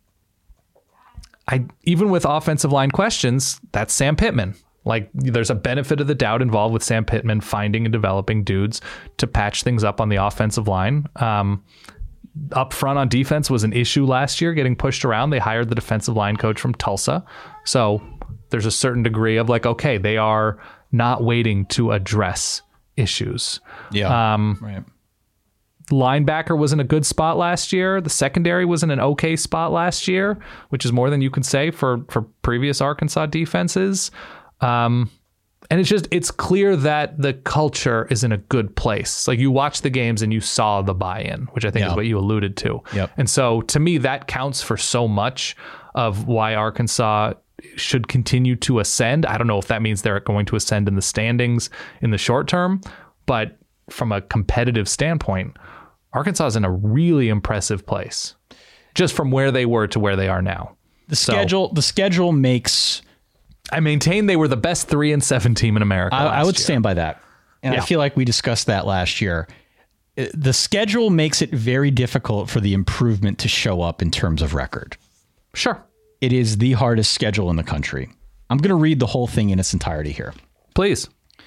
even with offensive line questions, that's Sam Pittman. Like, there's a benefit of the doubt involved with Sam Pittman finding and developing dudes to patch things up on the offensive line. Up front on defense was an issue last year, getting pushed around. They hired the defensive line coach from Tulsa. So there's a certain degree of like, okay, they are not waiting to address issues. Right. Linebacker was in a good spot last year. The secondary was in an okay spot last year, which is more than you can say for previous Arkansas defenses. And it's clear that the culture is in a good place. Like, you watch the games and you saw the buy-in, which I think is what you alluded to. Yep. And so to me, that counts for so much of why Arkansas should continue to ascend. I don't know if that means they're going to ascend in the standings in the short term, but from a competitive standpoint, Arkansas is in a really impressive place, just from where they were to where they are now. The schedule makes. I maintain they were the best 3-7 team in America. I would stand by that. And I feel like we discussed that last year. The schedule makes it very difficult for the improvement to show up in terms of record. Sure. It is the hardest schedule in the country. I'm going to read the whole thing in its entirety here. Please.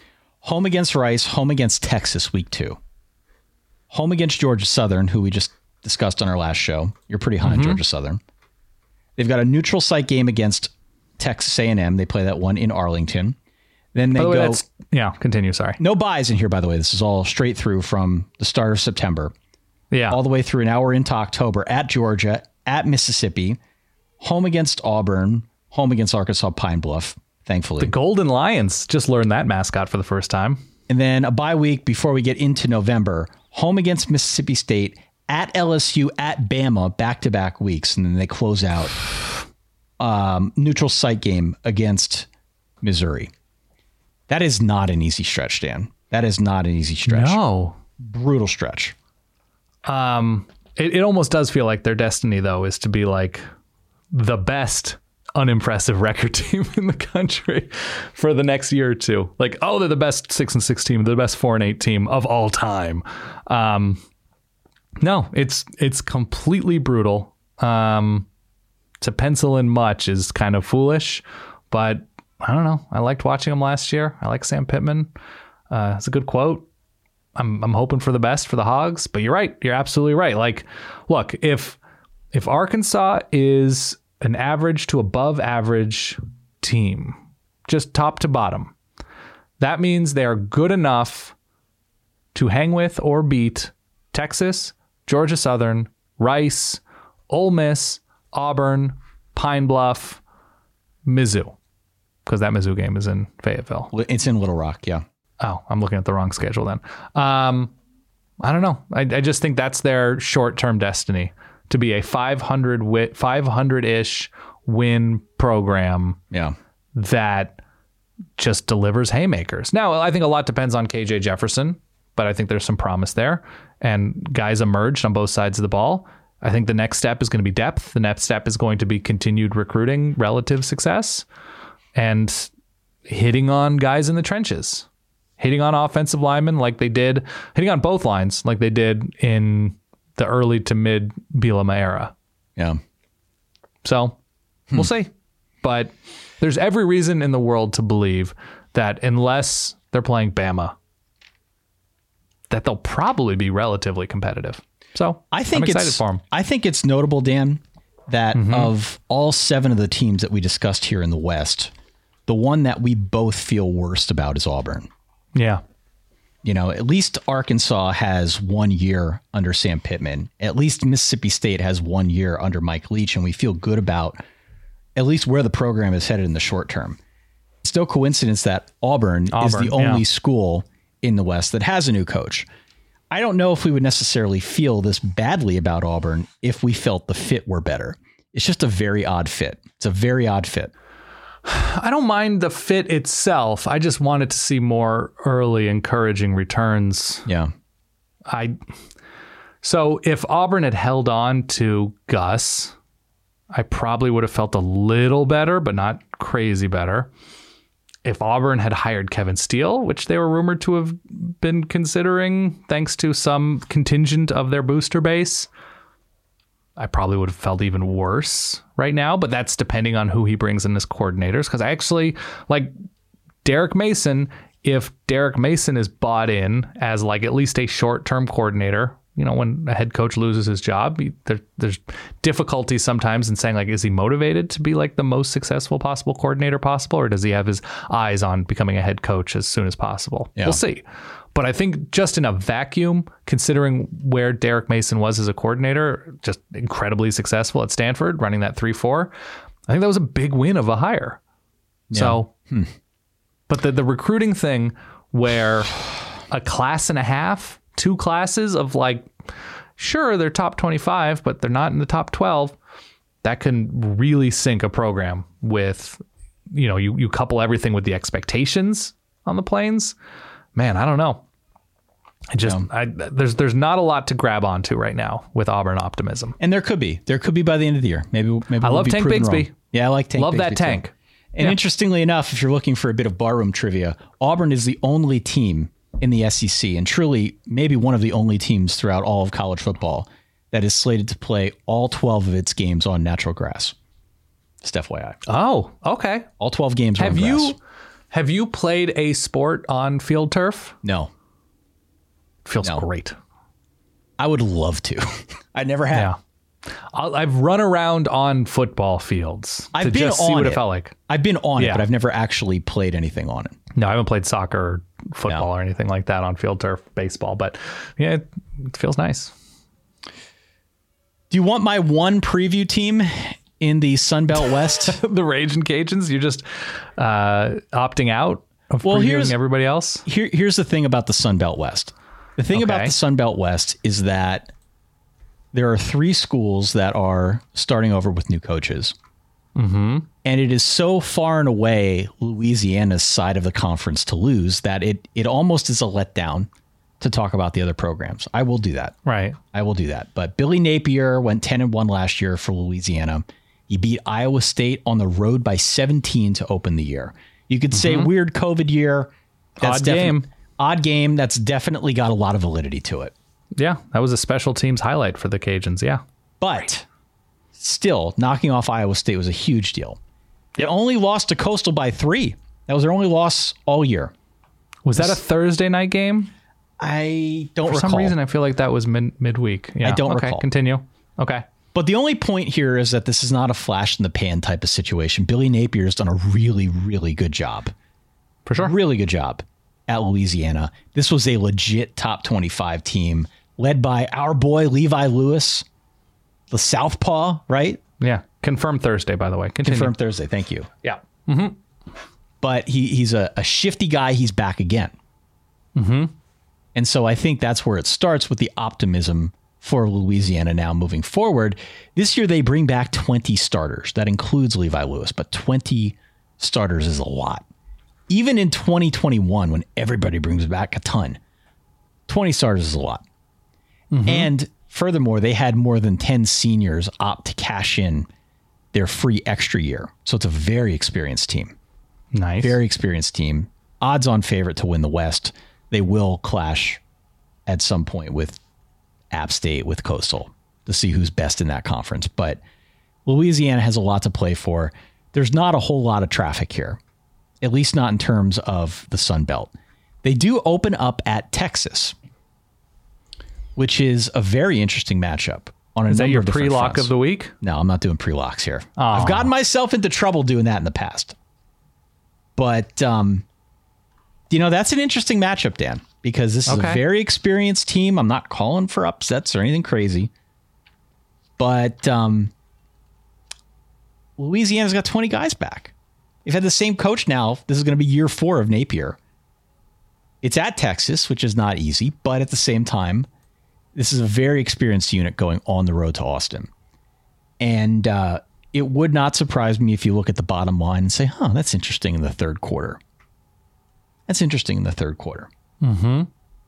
Home against Rice, home against Texas week 2. Home against Georgia Southern, who we just discussed on our last show. You're pretty high on Georgia Southern. They've got a neutral site game against Texas A&M. They play that one in Arlington. Then they go... continue, sorry. No buys in here, by the way. This is all straight through from the start of September. Yeah. All the way through an hour into October at Georgia, at Mississippi, home against Auburn, home against Arkansas Pine Bluff, thankfully. The Golden Lions just learned that mascot for the first time. And then a bye week before we get into November, home against Mississippi State, at LSU, at Bama, back-to-back weeks. And then they close out neutral site game against Missouri. That is not an easy stretch, Dan. That is not an easy stretch. No. Brutal stretch. It almost does feel like their destiny, though, is to be like the best unimpressive record team in the country for the next year or two. Like, oh, they're the best 6-6 team, they're the best 4-8 team of all time. No, it's completely brutal. To pencil in much is kind of foolish, but I don't know. I liked watching them last year. I like Sam Pittman. It's a good quote. I'm hoping for the best for the Hogs, but you're right. You're absolutely right. Like, look, if Arkansas is an average to above average team, just top to bottom, that means they are good enough to hang with or beat Texas, Georgia Southern, Rice, Ole Miss, Auburn, Pine Bluff, Mizzou, because that Mizzou game is in Fayetteville. It's in Little Rock, yeah. Oh, I'm looking at the wrong schedule then. I don't know. I just think that's their short-term destiny, to be a 500-ish win program that just delivers haymakers. Now, I think a lot depends on KJ Jefferson, but I think there's some promise there. And guys emerged on both sides of the ball. I think the next step is going to be depth. The next step is going to be continued recruiting, relative success, and hitting on guys in the trenches. Hitting on offensive linemen like they did, hitting on both lines like they did in the early to mid Bielema era. Yeah. So we'll see. But there's every reason in the world to believe that unless they're playing Bama, that they'll probably be relatively competitive. So I'm excited for them. I think it's notable, Dan, that of all 7 of the teams that we discussed here in the West, the one that we both feel worst about is Auburn. Yeah. You know, at least Arkansas has 1 year under Sam Pittman. At least Mississippi State has 1 year under Mike Leach, and we feel good about at least where the program is headed in the short term. It's no coincidence that Auburn is the only school in the West that has a new coach. I don't know if we would necessarily feel this badly about Auburn if we felt the fit were better. It's just a very odd fit. It's a very odd fit. I don't mind the fit itself. I just wanted to see more early encouraging returns. Yeah. So if Auburn had held on to Gus, I probably would have felt a little better, but not crazy better. If Auburn had hired Kevin Steele, which they were rumored to have been considering thanks to some contingent of their booster base, I probably would have felt even worse right now, but that's depending on who he brings in as coordinators. Because I actually like Derek Mason. If Derek Mason is bought in as like at least a short-term coordinator, you know, when a head coach loses his job, there's difficulty sometimes in saying like, is he motivated to be like the most successful possible coordinator possible, or does he have his eyes on becoming a head coach as soon as possible? Yeah. We'll see. But I think just in a vacuum, considering where Derek Mason was as a coordinator, just incredibly successful at Stanford, running that 3-4, I think that was a big win of a hire. Yeah. So, but the recruiting thing where a class and a half, 2 classes of like, sure, they're top 25, but they're not in the top 12, that can really sink a program with, you know, you couple everything with the expectations on the Plains. Man, I don't know. There's not a lot to grab onto right now with Auburn optimism. And there could be by the end of the year. Maybe I love Tank Bigsby. Wrong. Yeah, I like Tank. Love Bigsby that Tank. Too. And interestingly enough, if you're looking for a bit of barroom trivia, Auburn is the only team in the SEC, and truly maybe one of the only teams throughout all of college football that is slated to play all 12 of its games on natural grass. Just FYI. Oh, okay. All 12 games on grass. Have you played a sport on field turf? No. Feels great. I would love to. I never have. Yeah. I've run around on football fields to just see what it felt like. I've been on it, but I've never actually played anything on it. No, I haven't played soccer or football or anything like that on field turf, baseball. But yeah, it feels nice. Do you want my one preview team in the Sun Belt West? The Raging Cajuns? You're just opting out of previewing everybody else? Here's the thing about the Sun Belt West. The thing about the Sun Belt West is that there are 3 schools that are starting over with new coaches. Mm-hmm. And it is so far and away Louisiana's side of the conference to lose that it almost is a letdown to talk about the other programs. I will do that. Right. I will do that. But Billy Napier went 10-1 last year for Louisiana. He beat Iowa State on the road by 17 to open the year. You could say weird COVID year. Odd game. Odd game. That's definitely got a lot of validity to it. Yeah, that was a special teams highlight for the Cajuns, yeah. But still, knocking off Iowa State was a huge deal. They only lost to Coastal by 3. That was their only loss all year. Was that a Thursday night game? I don't recall. For some reason, I feel like that was midweek. Yeah. I don't recall. Continue. Okay. But the only point here is that this is not a flash in the pan type of situation. Billy Napier has done a really, really good job. For sure. Really good job at Louisiana. This was a legit top 25 team led by our boy Levi Lewis, the Southpaw, right? Yeah. Confirmed Thursday, by the way. Continue. Confirmed Thursday. Thank you. Yeah. Mm-hmm. But he's a shifty guy. He's back again. Mm-hmm. And so I think that's where it starts with the optimism for Louisiana now moving forward. This year, they bring back 20 starters. That includes Levi Lewis, but 20 starters is a lot. Even in 2021, when everybody brings back a ton, 20 starters is a lot. Mm-hmm. And furthermore, they had more than 10 seniors opt to cash in their free extra year. So it's a very experienced team. Nice. Very experienced team. Odds-on favorite to win the West. They will clash at some point with App State, with Coastal, to see who's best in that conference. But Louisiana has a lot to play for. There's not a whole lot of traffic here, at least not in terms of the Sun Belt. They do open up at Texas, which is a very interesting matchup. Is that your pre-lock of the week? No, I'm not doing pre-locks here. I've gotten myself into trouble doing that in the past. But, that's an interesting matchup, Dan, because this is a very experienced team. I'm not calling for upsets or anything crazy. But Louisiana's got 20 guys back. They've had the same coach now. This is going to be year 4 of Napier. It's at Texas, which is not easy, but at the same time, this is a very experienced unit going on the road to Austin. And it would not surprise me if you look at the bottom line and say, that's interesting in the third quarter. That's interesting in the third quarter. Mm-hmm.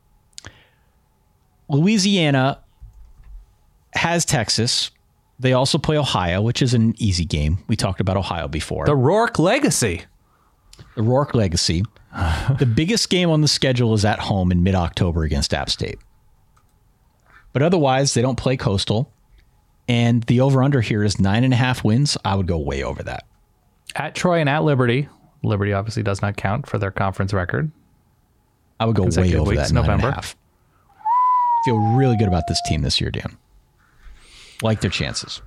Louisiana has Texas. They also play Ohio, which is an easy game. We talked about Ohio before. The Rourke Legacy. The Rourke Legacy. The biggest game on the schedule is at home in mid-October against App State. But otherwise, they don't play Coastal. And the over-under here is 9.5 wins. I would go way over that. At Troy and at Liberty. Liberty obviously does not count for their conference record. I would go way over that 9.5. Feel really good about this team this year, Dan. Like their chances.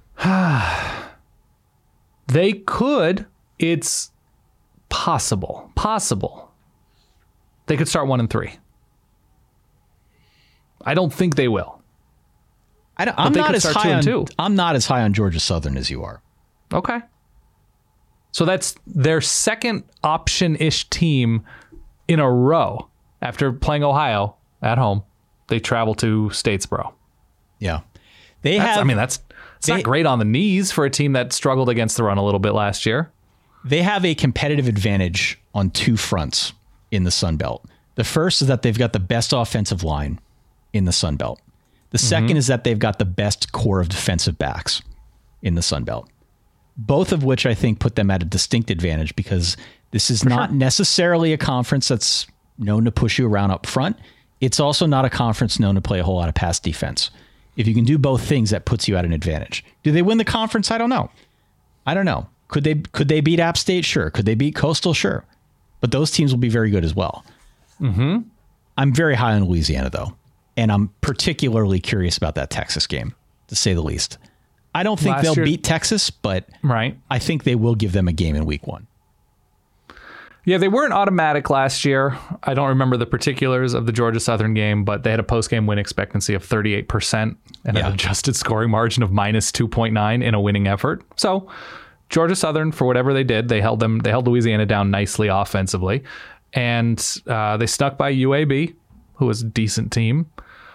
They could. It's possible. They could start 1-3. I don't think they will. I'm not as high on Georgia Southern as you are. Okay. So that's their second option-ish team in a row. After playing Ohio at home, they travel to Statesboro. Yeah. That's not great on the knees for a team that struggled against the run a little bit last year. They have a competitive advantage on 2 fronts in the Sun Belt. The first is that they've got the best offensive line in the Sun Belt. The second is that they've got the best core of defensive backs in the Sun Belt. Both of which I think put them at a distinct advantage because this is not necessarily a conference that's known to push you around up front. It's also not a conference known to play a whole lot of pass defense. If you can do both things, that puts you at an advantage. Do they win the conference? I don't know. Could they beat App State? Sure. Could they beat Coastal? Sure. but those teams will be very good as well. Mm-hmm. I'm very high on Louisiana, though, and I'm particularly curious about that Texas game, to say the least. I don't think they'll beat Texas, but I think they will give them a game in week 1. Yeah, they weren't automatic last year. I don't remember the particulars of the Georgia Southern game, but they had a post-game win expectancy of 38% and an adjusted scoring margin of minus 2.9 in a winning effort. So Georgia Southern, for whatever they did, they held Louisiana down nicely offensively. And they stuck by UAB, who was a decent team.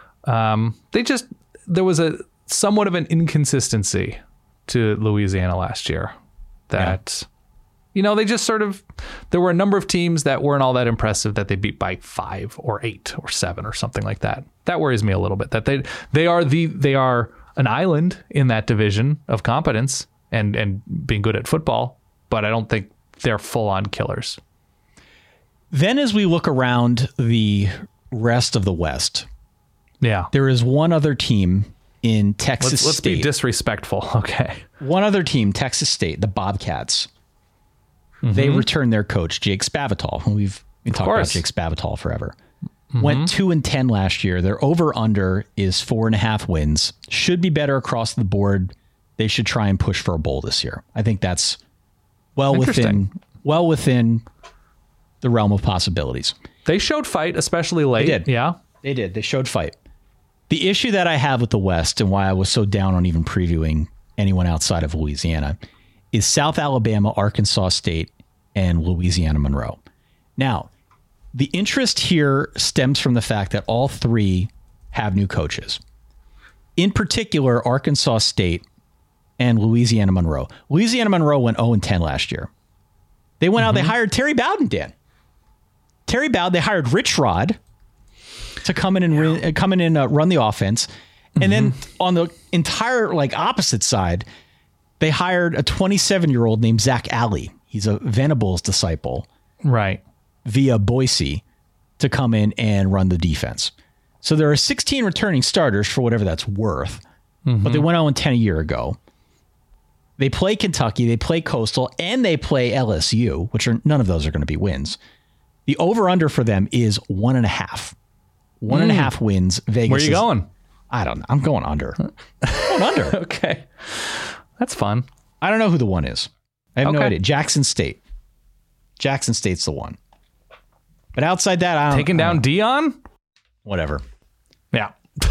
There was a somewhat of an inconsistency to Louisiana last year that... they just there were a number of teams that weren't all that impressive that they beat by 5 or 8 or 7 or something like that. That worries me a little bit, that they are an island in that division of competence and being good at football, but I don't think they're full on killers. Then as we look around the rest of the West, there is one other team in Texas State. Let's be disrespectful. Okay. One other team, Texas State, the Bobcats. They returned their coach, Jake Spavital, who we've been talking about Jake Spavital forever. Went 2-10 last year. Their over-under is 4.5 wins. Should be better across the board. They should try and push for a bowl this year. I think that's well within the realm of possibilities. They showed fight, especially late. They did. Yeah. They did. They showed fight. The issue that I have with the West and why I was so down on even previewing anyone outside of Louisiana is South Alabama, Arkansas State, and Louisiana Monroe. Now, the interest here stems from the fact that all three have new coaches. In particular, Arkansas State and Louisiana Monroe. Louisiana Monroe went 0-10 last year. They went out, they hired Terry Bowden, Dan. Terry Bowden, they hired Rich Rod to come in and run the offense. And then on the entire opposite side, they hired a 27-year-old named Zach Alley. He's a Venables disciple. Right. Via Boise to come in and run the defense. So there are 16 returning starters for whatever that's worth. But they went 0-10 a year ago. They play Kentucky, they play Coastal, and they play LSU, which are none of those are going to be wins. The over-under for them is 1.5. 1.5 wins. Vegas. Where are you going? I don't know. I'm going under. Okay. That's fun. I don't know who the one is. I have no idea. Jackson State. Jackson State's the one. But outside that, I don't Taking down Dion? Whatever. Yeah.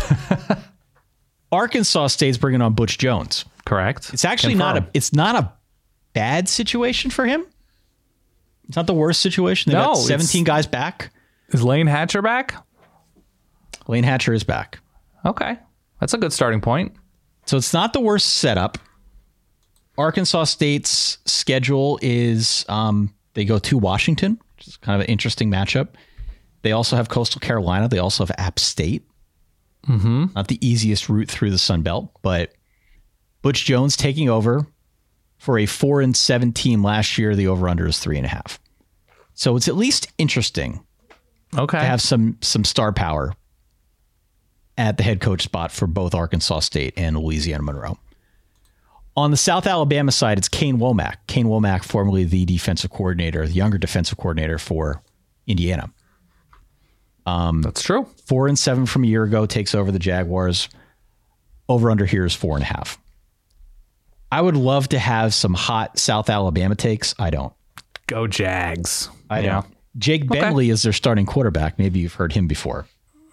Arkansas State's bringing on Butch Jones. Correct. It's actually not a bad situation for him. It's not the worst situation. They got 17 guys back. Is Lane Hatcher back? Lane Hatcher is back. Okay. That's a good starting point. So it's not the worst setup. Arkansas State's schedule is they go to Washington, which is kind of an interesting matchup. They also have Coastal Carolina. They also have App State. Not the easiest route through the Sun Belt, but Butch Jones taking over for a 4-7 team last year. The over-under is 3.5. So it's at least interesting to have some star power at the head coach spot for both Arkansas State and Louisiana Monroe. On the South Alabama side, it's Kane Womack. Kane Womack, formerly the defensive coordinator, the younger defensive coordinator for Indiana. That's true. 4-7 from a year ago, takes over the Jaguars. Over under here is 4.5. I would love to have some hot South Alabama takes. I don't. Go Jags. I don't. Jake Bentley is their starting quarterback. Maybe you've heard him before.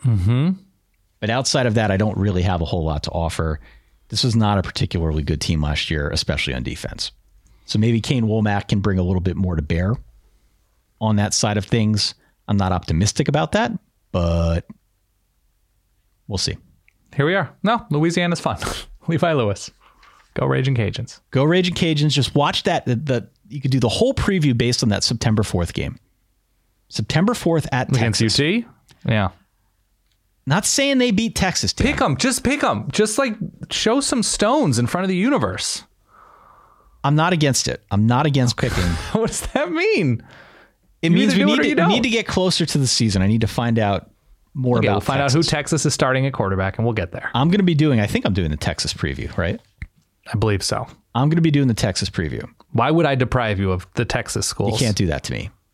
But outside of that, I don't really have a whole lot to offer. This was not a particularly good team last year, especially on defense. So maybe Kane Womack can bring a little bit more to bear on that side of things. I'm not optimistic about that, but we'll see. Here we are. No, Louisiana's fun. Levi Lewis. Go Raging Cajuns. Go Raging Cajuns. Just watch that. You could do the whole preview based on that September 4th game. September 4th at Against Texas. UT? Yeah. Not saying they beat Texas. Dan. Pick them. Just pick them. Just show some stones in front of the universe. I'm not against it. I'm not against picking. What does that mean? It means we need to get closer to the season. I need to find out more about We'll find out who Texas is starting at quarterback, and we'll get there. I think I'm doing the Texas preview, right? I believe so. I'm going to be doing the Texas preview. Why would I deprive you of the Texas schools? You can't do that to me.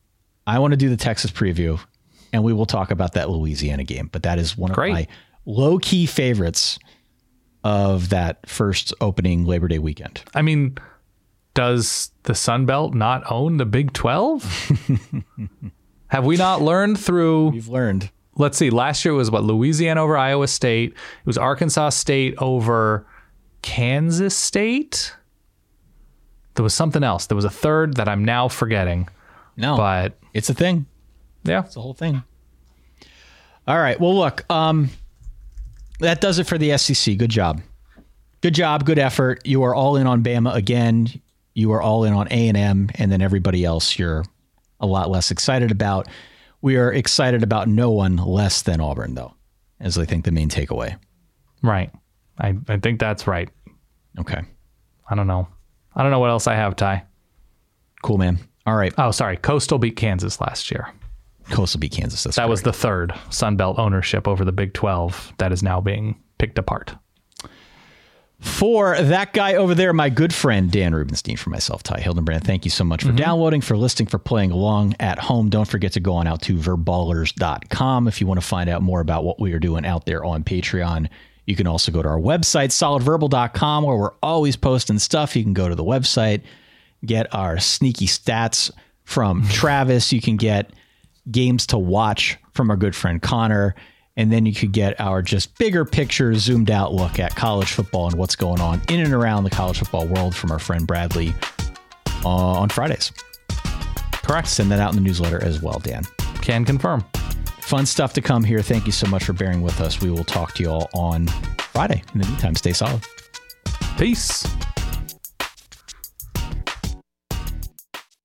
I want to do the Texas preview, and we will talk about that Louisiana game. But that is one of my low-key favorites of that first opening Labor Day weekend. I mean, does the Sun Belt not own the Big 12? Have we not learned through... We've learned. Let's see. Last year was Louisiana over Iowa State. It was Arkansas State over Kansas State. There was something else. There was a third that I'm now forgetting. No, but it's a thing. Yeah. It's a whole thing. All right. Well, look, that does it for the SEC. Good job. Good job. Good effort. You are all in on Bama again. You are all in on A&M, and then everybody else you're a lot less excited about. We are excited about no one less than Auburn, though, as I think the main takeaway. Right. I think that's right. Okay. I don't know what else I have, Ty. Cool, man. All right. Oh, sorry. Coastal beat Kansas last year. Coastal beat Kansas. That was the third Sun Belt ownership over the Big 12 that is now being picked apart. For that guy over there, my good friend Dan Rubenstein, for myself, Ty Hildenbrand, thank you so much for downloading, for listening, for playing along at home. Don't forget to go on out to verballers.com if you want to find out more about what we are doing out there on Patreon. You can also go to our website, solidverbal.com, where we're always posting stuff. You can go to the website, get our sneaky stats from Travis. You can get games to watch from our good friend Connor. And then you could get our just bigger picture, zoomed out look at college football and what's going on in and around the college football world from our friend Bradley on Fridays. Correct. Send that out in the newsletter as well, Dan. Can confirm. Fun stuff to come here. Thank you so much for bearing with us. We will talk to you all on Friday. In the meantime, stay solid. Peace.